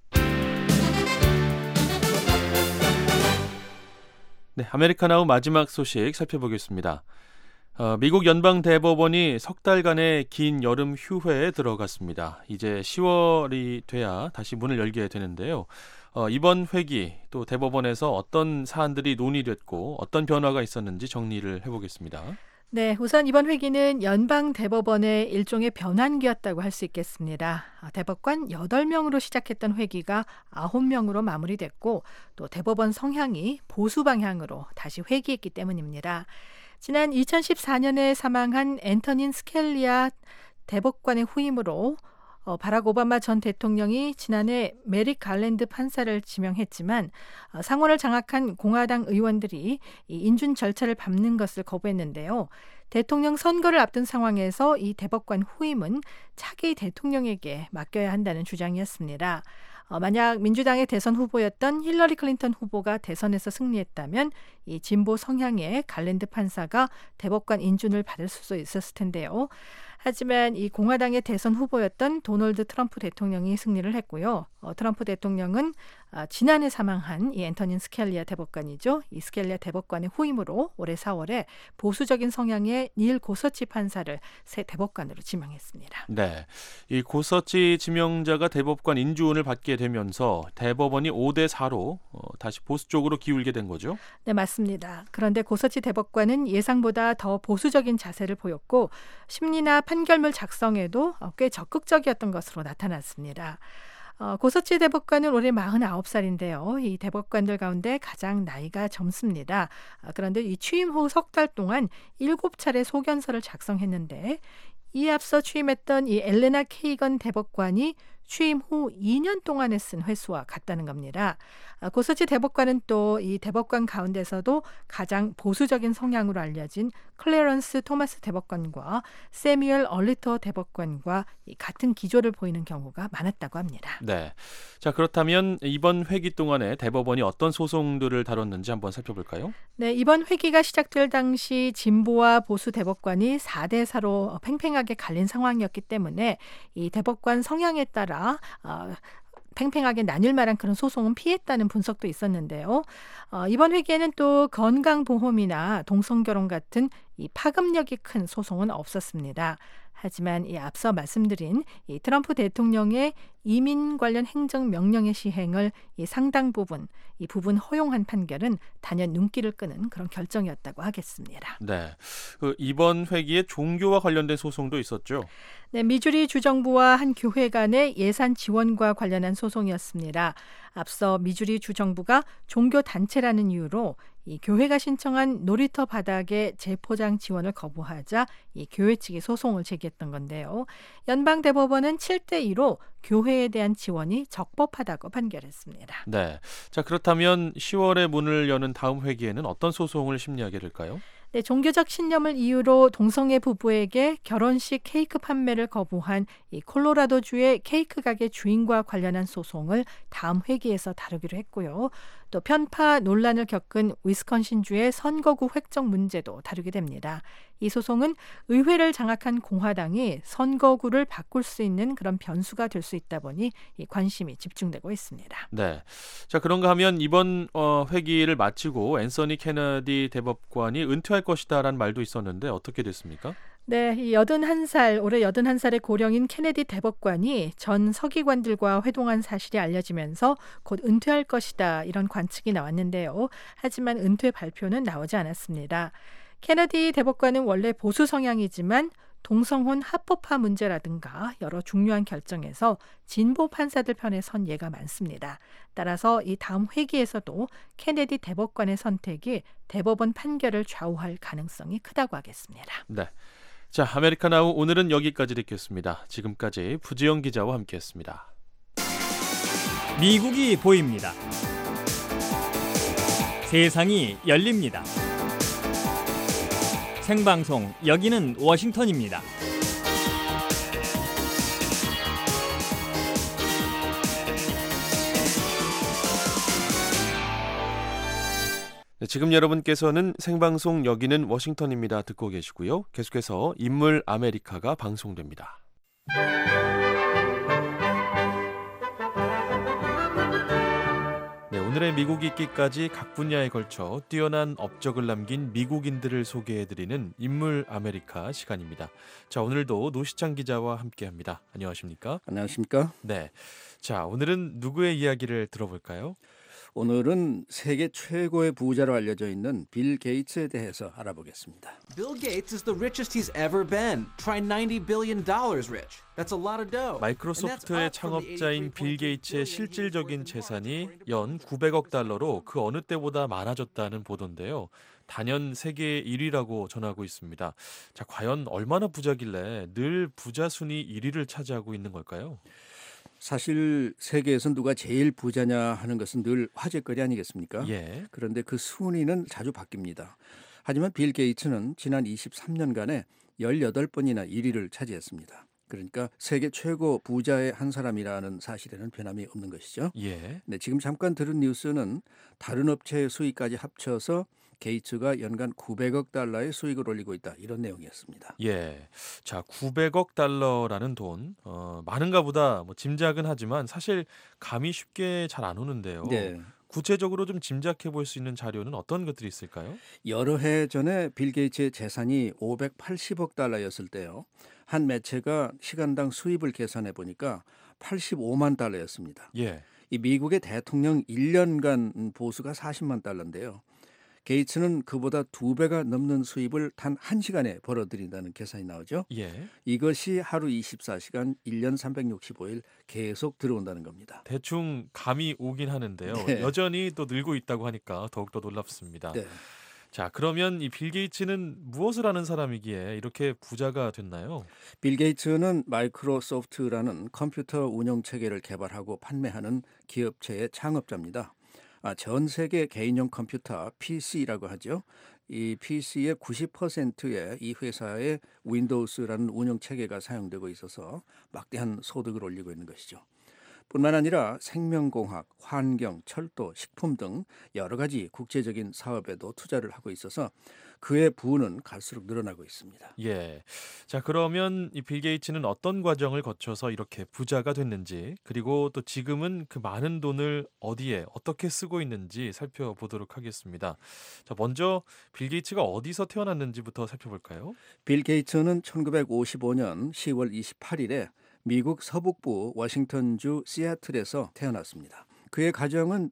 네, 아메리카나우 마지막 소식 살펴보겠습니다. 어, 미국 연방대법원이 석 달간의 긴 여름 휴회에 들어갔습니다. 이제 시월이 돼야 다시 문을 열게 되는데요. 어, 이번 회기 또 대법원에서 어떤 사안들이 논의됐고 어떤 변화가 있었는지 정리를 해보겠습니다. 네, 우선 이번 회기는 연방 대법원의 일종의 변환기였다고 할 수 있겠습니다. 대법관 여덟 명으로 시작했던 회기가 아홉 명으로 마무리됐고 또 대법원 성향이 보수 방향으로 다시 회귀했기 때문입니다. 지난 이천십사 년에 사망한 앤토닌 스켈리아 대법관의 후임으로 어, 바락 오바마 전 대통령이 지난해 메릭 갈랜드 판사를 지명했지만 어, 상원을 장악한 공화당 의원들이 이 인준 절차를 밟는 것을 거부했는데요. 대통령 선거를 앞둔 상황에서 이 대법관 후임은 차기 대통령에게 맡겨야 한다는 주장이었습니다. 어, 만약 민주당의 대선 후보였던 힐러리 클린턴 후보가 대선에서 승리했다면 이 진보 성향의 갈랜드 판사가 대법관 인준을 받을 수도 있었을 텐데요. 하지만 이 공화당의 대선 후보였던 도널드 트럼프 대통령이 승리를 했고요. 어, 트럼프 대통령은 아, 지난해 사망한 이 앤토닌 스켈리아 대법관이죠. 이 스켈리아 대법관의 후임으로 올해 사월에 보수적인 성향의 닐 고서치 판사를 새 대법관으로 지명했습니다. 네, 이 고서치 지명자가 대법관 인준을 받게 되면서 대법원이 오 대 사로 어, 다시 보수 쪽으로 기울게 된 거죠? 네, 맞습니다. 그런데 고서치 대법관은 예상보다 더 보수적인 자세를 보였고 심리나 판결문 작성에도 꽤 적극적이었던 것으로 나타났습니다. 어, 고서치 대법관은 올해 마흔아홉 살인데요. 이 대법관들 가운데 가장 나이가 젊습니다. 아, 그런데 이 취임 후 석 달 동안 일곱 차례 소견서를 작성했는데 이에 앞서 취임했던 이 엘레나 케이건 대법관이 취임 후 이 년 동안에 쓴 횟수와 같다는 겁니다. 아, 고서치 대법관은 또 이 대법관 가운데서도 가장 보수적인 성향으로 알려진 클래런스 토마스 대법관과 세뮤얼 얼리터 대법관과 이 같은 기조를 보이는 경우가 많았다고 합니다. 네, 자 그렇다면 이번 회기 동안에 대법원이 어떤 소송들을 다뤘는지 한번 살펴볼까요? 네, 이번 회기가 시작될 당시 진보와 보수 대법관이 사 대 사로 팽팽하게 갈린 상황이었기 때문에 이 대법관 성향에 따라 어, 팽팽하게 나뉠 만한 그런 소송은 피했다는 분석도 있었는데요. 어, 이번 회기에는 또 건강보험이나 동성결혼 같은 이 파급력이 큰 소송은 없었습니다. 하지만 이 앞서 말씀드린 이 트럼프 대통령의 이민 관련 행정명령의 시행을 이 상당 부분 이 부분 허용한 판결은 단연 눈길을 끄는 그런 결정이었다고 하겠습니다. 네, 그 이번 회기에 종교와 관련된 소송도 있었죠. 네, 미주리 주정부와 한 교회 간의 예산 지원과 관련한 소송이었습니다. 앞서 미주리 주정부가 종교 단체라는 이유로 이 교회가 신청한 놀이터 바닥의 재포장 지원을 거부하자 이 교회 측이 소송을 제기했던 건데요. 연방 대법원은 칠 대 이로 교회에 대한 지원이 적법하다고 판결했습니다. 네, 자 그렇다면 시월에 문을 여는 다음 회기에는 어떤 소송을 심리하게 될까요? 네, 종교적 신념을 이유로 동성애 부부에게 결혼식 케이크 판매를 거부한 이 콜로라도주의 케이크 가게 주인과 관련한 소송을 다음 회기에서 다루기로 했고요. 또 편파 논란을 겪은 위스콘신주의 선거구 획정 문제도 다루게 됩니다. 이 소송은 의회를 장악한 공화당이 선거구를 바꿀 수 있는 그런 변수가 될 수 있다 보니 이 관심이 집중되고 있습니다. 네, 자 그런가 하면 이번 어, 회기를 마치고 앤서니 케네디 대법관이 은퇴할 것이다라는 말도 있었는데 어떻게 됐습니까? 네, 이 여든한 살, 올해 여든한 살의 고령인 케네디 대법관이 전 서기관들과 회동한 사실이 알려지면서 곧 은퇴할 것이다 이런 관측이 나왔는데요. 하지만 은퇴 발표는 나오지 않았습니다. 케네디 대법관은 원래 보수 성향이지만 동성혼 합법화 문제라든가 여러 중요한 결정에서 진보 판사들 편에 선 예가 많습니다. 따라서 이 다음 회기에서도 케네디 대법관의 선택이 대법원 판결을 좌우할 가능성이 크다고 하겠습니다. 네, 자 아메리카나우 오늘은 여기까지 듣겠습니다. 지금까지 부지영 기자와 함께했습니다. 미국이 보입니다. 세상이 열립니다. 생방송 여기는 워싱턴입니다. 네, 지금 여러분께서는 생방송 여기는 워싱턴입니다 듣고 계시고요. 계속해서 인물 아메리카가 방송됩니다. 네, 오늘의 미국 읽기까지 각 분야에 걸쳐 뛰어난 업적을 남긴 미국인들을 소개해드리는 인물 아메리카 시간입니다. 자, 오늘도 노시창 기자와 함께합니다. 안녕하십니까? 안녕하십니까? 네, 자 오늘은 누구의 이야기를 들어볼까요? 오늘은 세계 최고의 부자로 알려져 있는 빌 게이츠에 대해서 알아보겠습니다. Bill Gates is the richest he's ever been. Try ninety billion dollars rich. That's a lot of dough. 마이크로소프트의 창업자인 빌 게이츠의 실질적인 재산이 연 구백억 달러로 그 어느 때보다 많아졌다는 보도인데요. 단연 세계 일 위라고 전하고 있습니다. 자, 과연 얼마나 부자길래 늘 부자 순위 일 위를 차지하고 있는 걸까요? 사실 세계에서 누가 제일 부자냐 하는 것은 늘 화제거리 아니겠습니까? 예. 그런데 그 순위는 자주 바뀝니다. 하지만 빌 게이츠는 지난 이십삼 년간에 열여덟 번이나 일 위를 차지했습니다. 그러니까 세계 최고 부자의 한 사람이라는 사실에는 변함이 없는 것이죠. 예. 네, 지금 잠깐 들은 뉴스는 다른 업체의 수익까지 합쳐서 게이츠가 연간 구백억 달러의 수익을 올리고 있다, 이런 내용이었습니다. 예, 자 구백억 달러라는 돈 어, 많은가 보다 뭐 짐작은 하지만 사실 감이 쉽게 잘 안 오는데요. 네. 구체적으로 좀 짐작해 볼 수 있는 자료는 어떤 것들이 있을까요? 여러 해 전에 빌 게이츠의 재산이 오백팔십억 달러였을 때요, 한 매체가 시간당 수입을 계산해 보니까 팔십오만 달러였습니다. 예. 이 미국의 대통령 일 년간 보수가 사십만 달러인데요. 게이츠는 그보다 두 배가 넘는 수입을 단 한 시간에 벌어들인다는 계산이 나오죠. 예. 이것이 하루 이십사 시간, 일 년 삼백육십오 일 계속 들어온다는 겁니다. 대충 감이 오긴 하는데요. 네. 여전히 또 늘고 있다고 하니까 더욱더 놀랍습니다. 네. 자, 그러면 이 빌 게이츠는 무엇을 하는 사람이기에 이렇게 부자가 됐나요? 빌 게이츠는 마이크로소프트라는 컴퓨터 운영 체계를 개발하고 판매하는 기업체의 창업자입니다. 아, 전 세계 개인용 컴퓨터 피씨라고 하죠. 이 피씨의 구십 퍼센트의 이 회사의 윈도우스라는 운영 체계가 사용되고 있어서 막대한 소득을 올리고 있는 것이죠. 뿐만 아니라 생명공학, 환경, 철도, 식품 등 여러 가지 국제적인 사업에도 투자를 하고 있어서 그의 부는 갈수록 늘어나고 있습니다. 예. 자, 그러면 이 빌 게이츠는 어떤 과정을 거쳐서 이렇게 부자가 됐는지, 그리고 또 지금은 그 많은 돈을 어디에 어떻게 쓰고 있는지 살펴보도록 하겠습니다. 자, 먼저 빌 게이츠가 어디서 태어났는지부터 살펴볼까요? 빌 게이츠는 천구백오십오 년 시월 이십팔 일에 미국 서북부 워싱턴주 시애틀에서 태어났습니다. 그의 가정은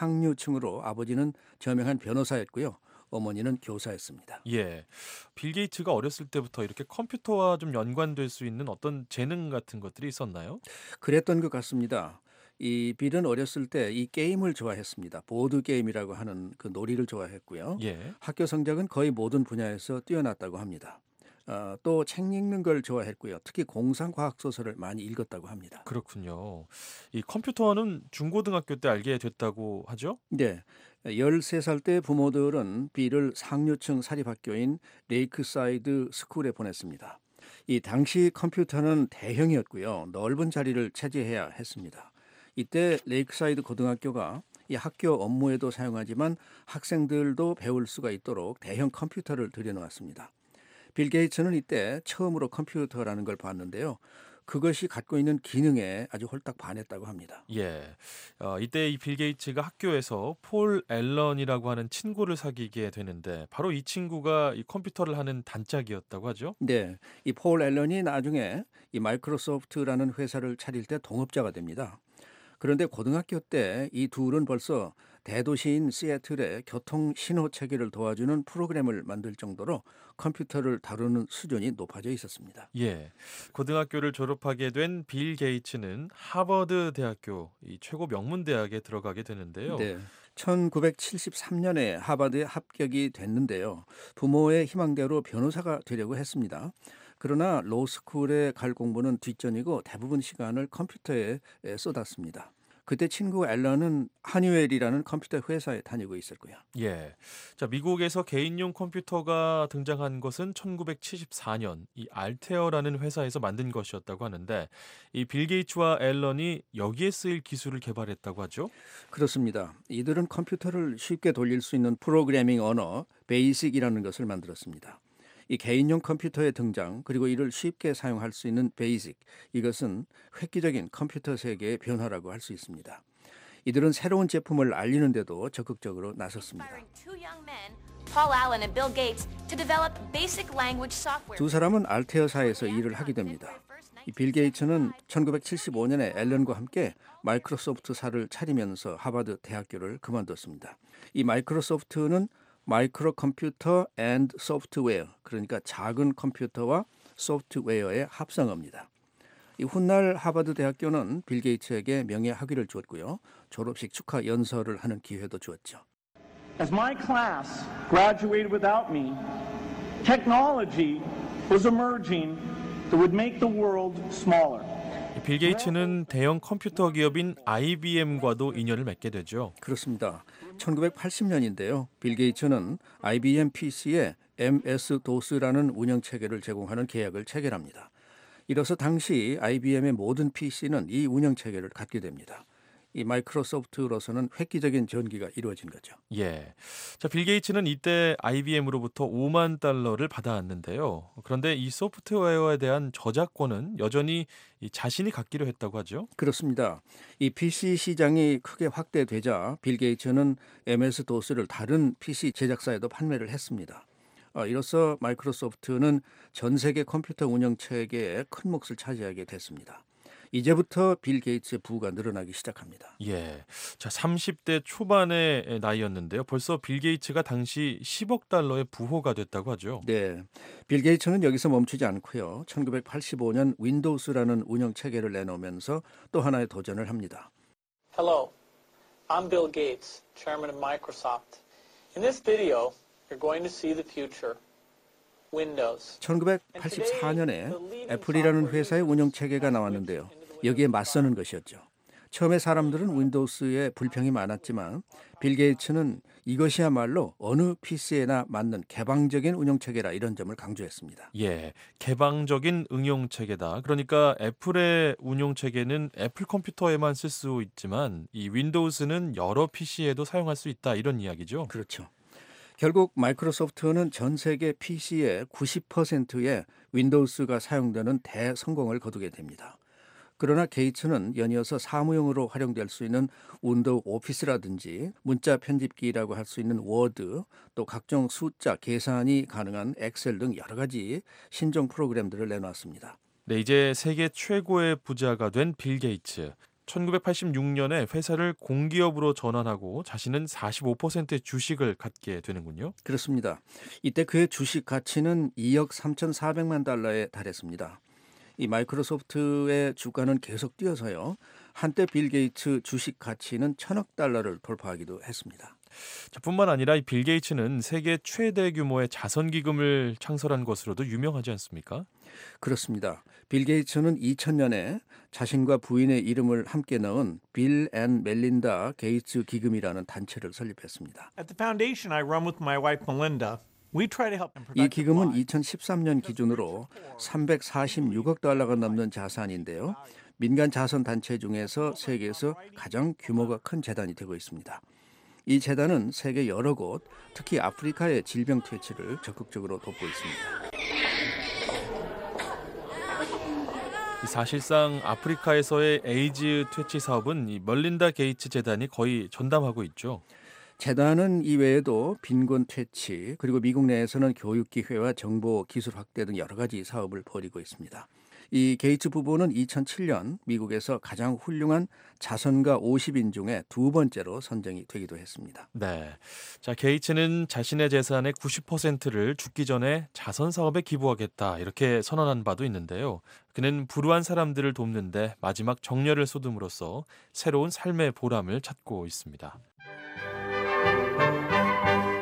중상류층으로 아버지는 저명한 변호사였고요, 어머니는 교사였습니다. 예, 빌 게이츠가 어렸을 때부터 이렇게 컴퓨터와 좀 연관될 수 있는 어떤 재능 같은 것들이 있었나요? 그랬던 것 같습니다. 이 빌은 어렸을 때 이 게임을 좋아했습니다. 보드 게임이라고 하는 그 놀이를 좋아했고요. 예. 학교 성적은 거의 모든 분야에서 뛰어났다고 합니다. 어, 또 책 읽는 걸 좋아했고요. 특히 공상과학 소설을 많이 읽었다고 합니다. 그렇군요. 이 컴퓨터는 중고등학교 때 알게 됐다고 하죠? 네, 열세 살 때 부모들은 빌을 상류층 사립학교인 레이크사이드 스쿨에 보냈습니다. 이 당시 컴퓨터는 대형이었고요, 넓은 자리를 차지해야 했습니다. 이때 레이크사이드 고등학교가 이 학교 업무에도 사용하지만 학생들도 배울 수가 있도록 대형 컴퓨터를 들여놓았습니다. 빌 게이츠는 이때 처음으로 컴퓨터라는 걸 봤는데요, 그것이 갖고 있는 기능에 아주 홀딱 반했다고 합니다. 예, 어, 이때 이 빌 게이츠가 학교에서 폴 앨런이라고 하는 친구를 사귀게 되는데 바로 이 친구가 이 컴퓨터를 하는 단짝이었다고 하죠? 네, 이 폴 앨런이 나중에 이 마이크로소프트라는 회사를 차릴 때 동업자가 됩니다. 그런데 고등학교 때 이 둘은 벌써 대도시인 시애틀의 교통 신호 체계를 도와주는 프로그램을 만들 정도로 컴퓨터를 다루는 수준이 높아져 있었습니다. 예, 고등학교를 졸업하게 된 빌 게이츠는 하버드 대학교, 이 최고 명문 대학에 들어가게 되는데요. 네, 천구백칠십삼 년에 하버드에 합격이 됐는데요. 부모의 희망대로 변호사가 되려고 했습니다. 그러나 로스쿨에 갈 공부는 뒷전이고 대부분 시간을 컴퓨터에 쏟았습니다. 그때 친구 앨런은 하니웰이라는 컴퓨터 회사에 다니고 있었고요. 예. 자, 미국에서 개인용 컴퓨터가 등장한 것은 천구백칠십사 년 이 알테어라는 회사에서 만든 것이었다고 하는데 이 빌 게이츠와 앨런이 여기에 쓰일 기술을 개발했다고 하죠? 그렇습니다. 이들은 컴퓨터를 쉽게 돌릴 수 있는 프로그래밍 언어 베이직이라는 것을 만들었습니다. 이 개인용 컴퓨터의 등장 그리고 이를 쉽게 사용할 수 있는 베이직, 이것은 획기적인 컴퓨터 세계의 변화라고 할 수 있습니다. 이들은 새로운 제품을 알리는 데도 적극적으로 나섰습니다. 두 사람은 알테어사에서 일을 하게 됩니다. 빌 게이츠는 천구백칠십오 년에 앨런과 함께 마이크로소프트사를 차리면서 하버드 대학교를 그만뒀습니다. 이 마이크로소프트는 마이크로 컴퓨터 앤드 소프트웨어, 그러니까 작은 컴퓨터와 소프트웨어의 합성어입니다. 이 훗날 하버드 대학교는 빌 게이츠에게 명예학위를 주었고요. 졸업식 축하 연설을 하는 기회도 주었죠. As my class graduated without me, technology was emerging that would make the world smaller. 빌 게이츠는 대형 컴퓨터 기업인 아이비엠과도 인연을 맺게 되죠. 그렇습니다. 천구백팔십 년인데요. 빌 게이츠는 아이비엠 피시에 엠에스 도스라는 운영체계를 제공하는 계약을 체결합니다. 이로써 당시 아이비엠의 모든 피시는 이 운영체계를 갖게 됩니다. 이 마이크로소프트로서는 획기적인 전기가 이루어진 거죠. 예. 자, 빌 게이츠는 이때 아이비엠으로부터 오만 달러를 받아왔는데요. 그런데 이 소프트웨어에 대한 저작권은 여전히 이 자신이 갖기로 했다고 하죠. 그렇습니다. 이 피시 시장이 크게 확대되자 빌 게이츠는 엠에스 도스를 다른 피시 제작사에도 판매를 했습니다. 어, 이로써 마이크로소프트는 전 세계 컴퓨터 운영 체계에 큰 몫을 차지하게 됐습니다. 이제부터 빌 게이츠의 부가 늘어나기 시작합니다. 예. 자, 삼십 대 초반의 나이였는데요. 벌써 빌 게이츠가 당시 십억 달러의 부호가 됐다고 하죠. 네. 빌 게이츠는 여기서 멈추지 않고요. 천구백팔십오 년 윈도우스라는 운영 체계를 내놓으면서 또 하나의 도전을 합니다. Hello. I'm Bill Gates, chairman of Microsoft. In this video, you're going to see the future. Windows. 천구백팔십사 년에 애플이라는 회사의 운영 체계가 나왔는데요. 여기에 맞서는 것이었죠. 처음에 사람들은 윈도우스에 불평이 많았지만 빌 게이츠는 이것이야말로 어느 피시에나 맞는 개방적인 운영 체계라 이런 점을 강조했습니다. 예, 개방적인 응용 체계다. 그러니까 애플의 운용 체계는 애플 컴퓨터에만 쓸 수 있지만 이 윈도우스는 여러 피시에도 사용할 수 있다 이런 이야기죠. 그렇죠. 결국 마이크로소프트는 전 세계 피시의 구십 퍼센트의 윈도우스가 사용되는 대성공을 거두게 됩니다. 그러나 게이츠는 연이어서 사무용으로 활용될 수 있는 윈도우 오피스라든지 문자 편집기라고 할 수 있는 워드, 또 각종 숫자 계산이 가능한 엑셀 등 여러 가지 신종 프로그램들을 내놨습니다. 네, 이제 세계 최고의 부자가 된 빌 게이츠. 천구백팔십육 년에 회사를 공기업으로 전환하고 자신은 사십오 퍼센트의 주식을 갖게 되는군요. 그렇습니다. 이때 그의 주식 가치는 이억 삼천사백만 달러에 달했습니다. 이 마이크로소프트의 주가는 계속 뛰어서요. 한때 빌 게이츠 주식 가치는 천억 달러를 돌파하기도 했습니다. 자, 뿐만 아니라 이 빌 게이츠는 세계 최대 규모의 자선 기금을 창설한 것으로도 유명하지 않습니까? 그렇습니다. 빌 게이츠는 이천 년에 자신과 부인의 이름을 함께 넣은 빌 앤 멜린다 게이츠 기금이라는 단체를 설립했습니다. At the foundation I run with my wife Melinda, we try to help. 이 기금은 이천십삼 년 기준으로 삼백사십육억 달러가 넘는 자산인데요. 민간 자선 단체 중에서 세계에서 가장 규모가 큰 재단이 되고 있습니다. 이 재단은 세계 여러 곳, 특히 아프리카의 질병 퇴치를 적극적으로 돕고 있습니다. 사실상 아프리카에서의 에이즈 퇴치 사업은 이 멀린다 게이츠 재단이 거의 전담하고 있죠. 재단은 이외에도 빈곤 퇴치, 그리고 미국 내에서는 교육 기회와 정보 기술 확대 등 여러 가지 사업을 벌이고 있습니다. 이 게이츠 부부는 이천칠 년 미국에서 가장 훌륭한 자선가 오십 인 중에 두 번째로 선정이 되기도 했습니다. 네, 자 게이츠는 자신의 재산의 구십 퍼센트를 죽기 전에 자선 사업에 기부하겠다 이렇게 선언한 바도 있는데요. 그는 불우한 사람들을 돕는데 마지막 정열을 쏟음으로써 새로운 삶의 보람을 찾고 있습니다.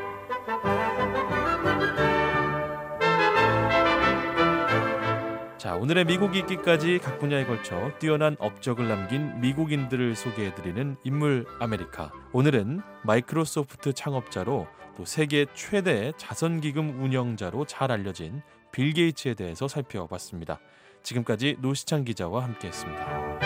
자, 오늘의 미국 읽기까지 각 분야에 걸쳐 뛰어난 업적을 남긴 미국인들을 소개해드리는 인물 아메리카. 오늘은 마이크로소프트 창업자로 또 세계 최대 자선기금 운영자로 잘 알려진 빌 게이츠에 대해서 살펴봤습니다. 지금까지 노시창 기자와 함께했습니다.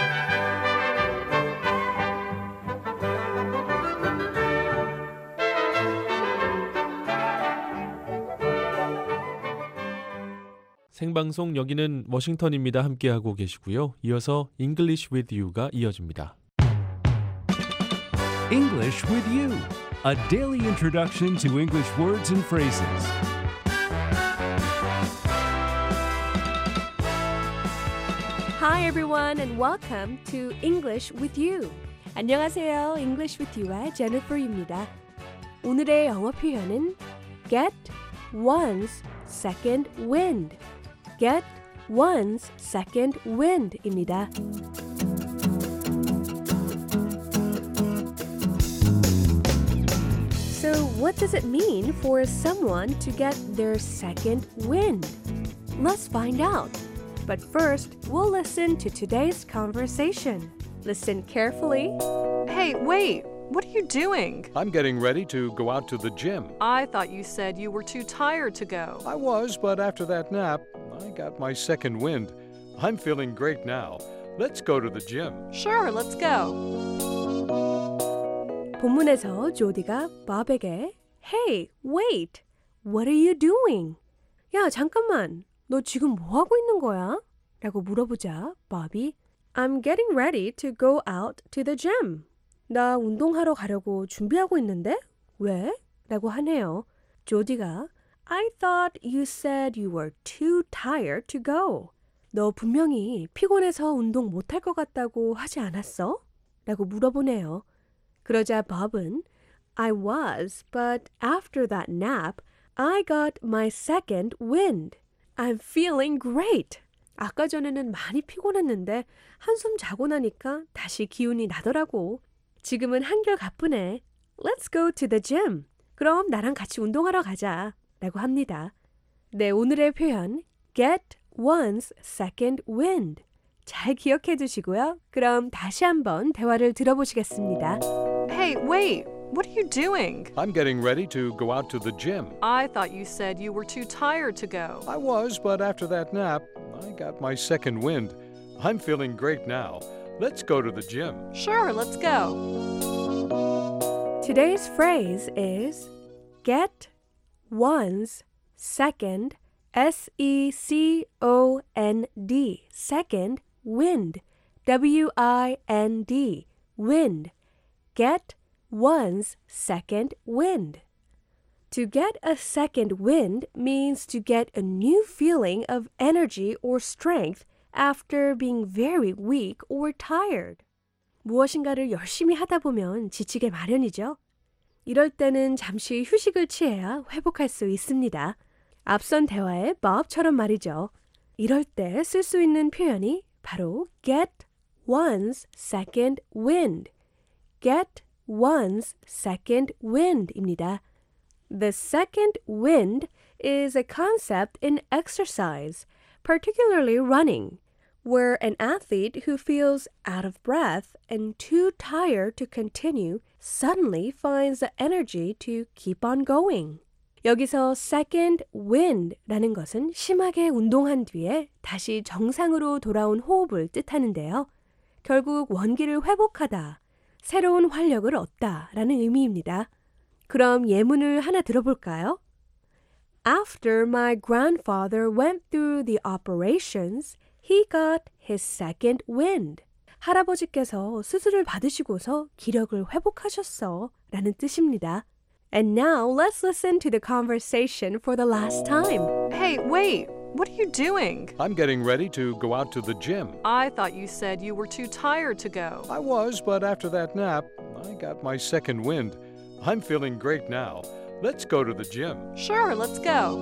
생방송 여기는 워싱턴입니다. 함께하고 계시고요. 이어서 English with You가 이어집니다. English with You, a daily introduction to English words and phrases. Hi everyone and welcome to English with You. 안녕하세요. English with You와 Jennifer입니다. 오늘의 영어 표현은 get one's second wind. Get one's second wind입니다. So what does it mean for someone to get their second wind? Let's find out. But first, we'll listen to today's conversation. Listen carefully. Hey, wait! What are you doing? I'm getting ready to go out to the gym. I thought you said you were too tired to go. I was, but after that nap, I got my second wind. I'm feeling great now. Let's go to the gym. Sure, let's go. 본문에서 조디가 밥에게 Hey, wait! What are you doing? 야, 잠깐만. 너 지금 뭐 하고 있는 거야? 라고 물어보자 밥이 I'm getting ready to go out to the gym. 나 운동하러 가려고 준비하고 있는데? 왜? 라고 하네요. 조디가 I thought you said you were too tired to go. 너 분명히 피곤해서 운동 못할 것 같다고 하지 않았어? 라고 물어보네요. 그러자 밥은 I was, but after that nap, I got my second wind. I'm feeling great. 아까 전에는 많이 피곤했는데 한숨 자고 나니까 다시 기운이 나더라고. 지금은 한결 가쁘네. Let's go to the gym. 그럼 나랑 같이 운동하러 가자. 라고 합니다. 네, 오늘의 표현 get one's second wind. 잘 기억해 두시고요. 그럼 다시 한번 대화를 들어보시겠습니다. Hey, wait! What are you doing? I'm getting ready to go out to the gym. I thought you said you were too tired to go. I was, but after that nap, I got my second wind. I'm feeling great now. Let's go to the gym. Sure, let's go. Today's phrase is get one's second, S E C O N D, second, wind, W I N D, wind. Get one's second wind. To get a second wind means to get a new feeling of energy or strength after being very weak or tired. 무엇인가를 열심히 하다 보면 지치게 마련이죠. 이럴 때는 잠시 휴식을 취해야 회복할 수 있습니다. 앞선 대화의 Bob처럼 말이죠. 이럴 때 쓸 수 있는 표현이 바로 get one's second wind. get one's second wind입니다. The second wind is a concept in exercise, particularly running, where an athlete who feels out of breath and too tired to continue suddenly finds the energy to keep on going. 여기서 second wind라는 것은 심하게 운동한 뒤에 다시 정상으로 돌아온 호흡을 뜻하는데요. 결국 원기를 회복하다, 새로운 활력을 얻다라는 의미입니다. 그럼 예문을 하나 들어볼까요? After my grandfather went through the operations, he got his second wind. 할아버지께서 수술을 받으시고서 기력을 회복하셨어 라는 뜻입니다. And now let's listen to the conversation for the last time. Hey, wait! What are you doing? I'm getting ready to go out to the gym. I thought you said you were too tired to go. I was, but after that nap, I got my second wind. I'm feeling great now. Let's go to the gym. Sure, let's go.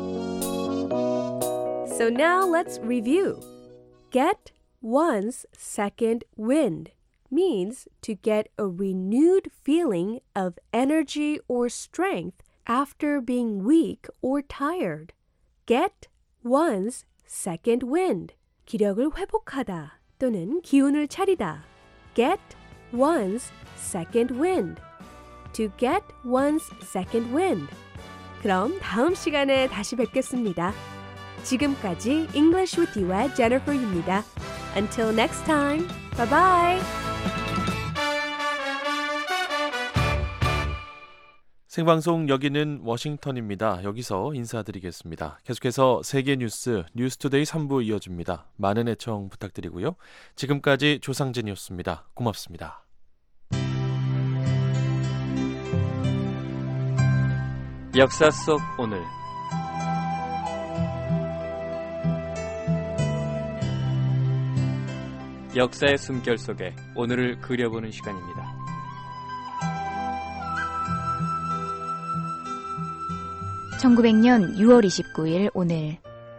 So now let's review. Get one's second wind means to get a renewed feeling of energy or strength after being weak or tired. Get one's second wind. 기력을 회복하다 또는 기운을 차리다. Get one's second wind. To get one's second wind. 그럼 다음 시간에 다시 뵙겠습니다. 지금까지 English with You의 Jennifer입니다. Until next time. Bye bye. 생방송 여기는 워싱턴입니다. 여기서 인사드리겠습니다. 계속해서 세계 뉴스 뉴스투데이 삼 부 이어집니다. 많은 애청 부탁드리고요. 지금까지 조상진이었습니다. 고맙습니다. 역사 속 오늘 역사의 숨결 속에 오늘을 그려보는 시간입니다. 천구백 년 유월 이십구일 오늘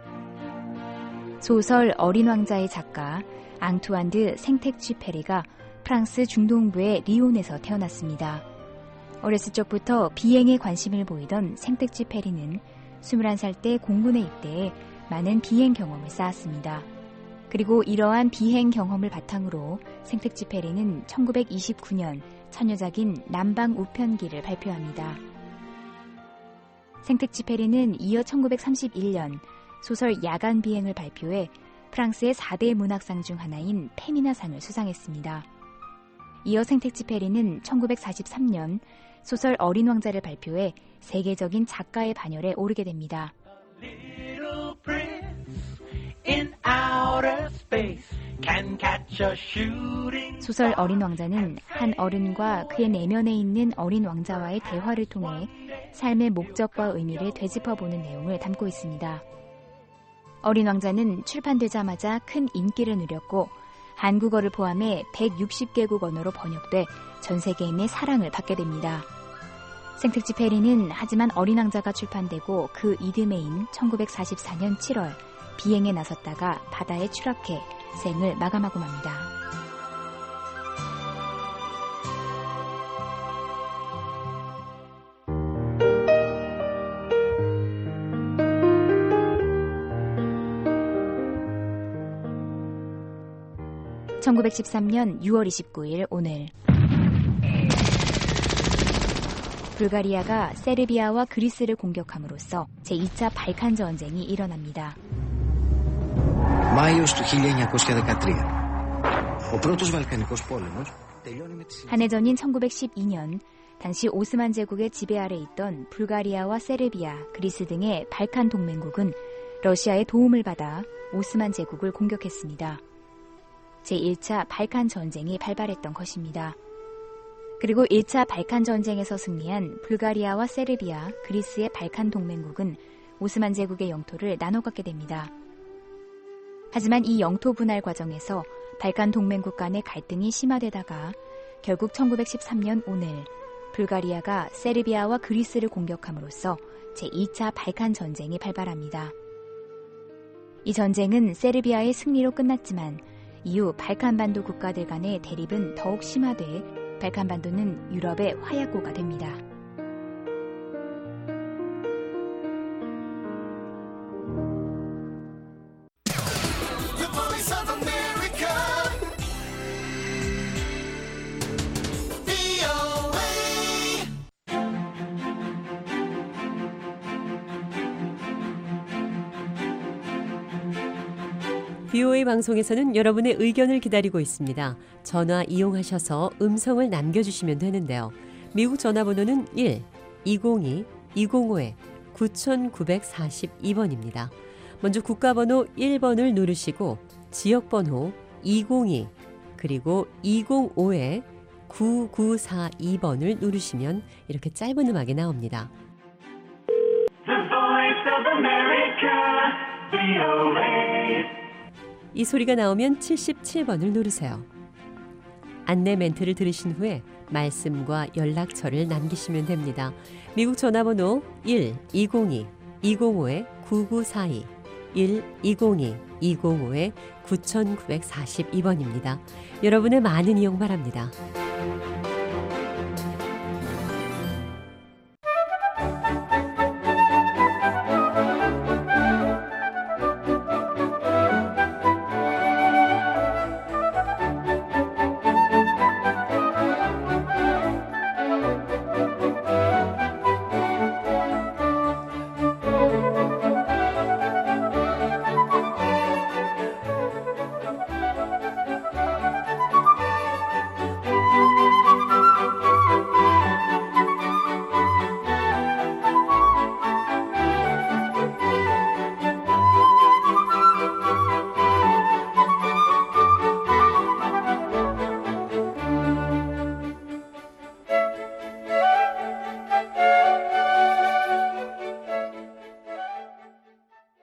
소설 어린 왕자의 작가 앙투안 드 생텍쥐페리가 프랑스 중동부의 리온에서 태어났습니다. 어렸을 적부터 비행에 관심을 보이던 생텍쥐페리는 스물한 살 때 공군에 입대해 많은 비행 경험을 쌓았습니다. 그리고 이러한 비행 경험을 바탕으로 생텍쥐페리는 천구백이십구 년 처녀작인 남방 우편기를 발표합니다. 생텍쥐페리는 이어 천구백삼십일 년 소설 야간 비행을 발표해 프랑스의 사 대 문학상 중 하나인 페미나상을 수상했습니다. 이어 생텍쥐페리는 천구백사십삼 년 소설 어린 왕자를 발표해 세계적인 작가의 반열에 오르게 됩니다. 소설 어린 왕자는 한 어른과 그의 내면에 있는 어린 왕자와의 대화를 통해 삶의 목적과 의미를 되짚어보는 내용을 담고 있습니다. 어린 왕자는 출판되자마자 큰 인기를 누렸고 한국어를 포함해 백육십 개국 언어로 번역돼 전 세계인의 사랑을 받게 됩니다. 생텍쥐페리는 하지만 어린 왕자가 출판되고 그 이듬해인 천구백사십사 년 칠월 비행에 나섰다가 바다에 추락해 생을 마감하고 맙니다. 천구백십삼 년 유월 이십구일 오늘 불가리아가 세르비아와 그리스를 공격함으로써 제이 차 발칸 전쟁이 일어납니다. Μάιος του χίλια εννιακόσια δεκατρία. Ο πρώτος Βαλκανικός πόλεμος τελειώνει με τη 한 해 전인 천구백십이 년 당시 오스만 제국의 지배 아래 있던 불가리아와 세르비아, 그리스 등의 발칸 동맹국은 러시아의 도움을 받아 오스만 제국을 공격했습니다. 제일 차 발칸 전쟁이 발발했던 것입니다. 그리고 일 차 발칸 전쟁에서 승리한 불가리아와 세르비아, 그리스의 발칸 동맹국은 오스만 제국의 영토를 나눠 갖게 됩니다. 하지만 이 영토 분할 과정에서 발칸 동맹국 간의 갈등이 심화되다가 결국 천구백십삼 년 오늘 불가리아가 세르비아와 그리스를 공격함으로써 제이 차 발칸 전쟁이 발발합니다. 이 전쟁은 세르비아의 승리로 끝났지만 이후 발칸반도 국가들 간의 대립은 더욱 심화돼 발칸반도는 유럽의 화약고가 됩니다. 비오에이 방송에서는 여러분의 의견을 기다리고 있습니다. 전화 이용하셔서 음성을 남겨주시면 되는데요. 미국 전화번호는 일 이공이 이공오 구구사이 번입니다. 먼저 국가번호 일 번을 누르시고 지역번호 이공이 그리고 이공오 구구사이 번을 누르시면 이렇게 짧은 음악이 나옵니다. The Voice of America, 비오에이. 이 소리가 나오면 칠십칠 번을 누르세요. 안내 멘트를 들으신 후에 말씀과 연락처를 남기시면 됩니다. 미국 전화번호 일 이공이 이공오 구구사이 일 이공이 이공오 구구사이 번입니다. 여러분의 많은 이용 바랍니다.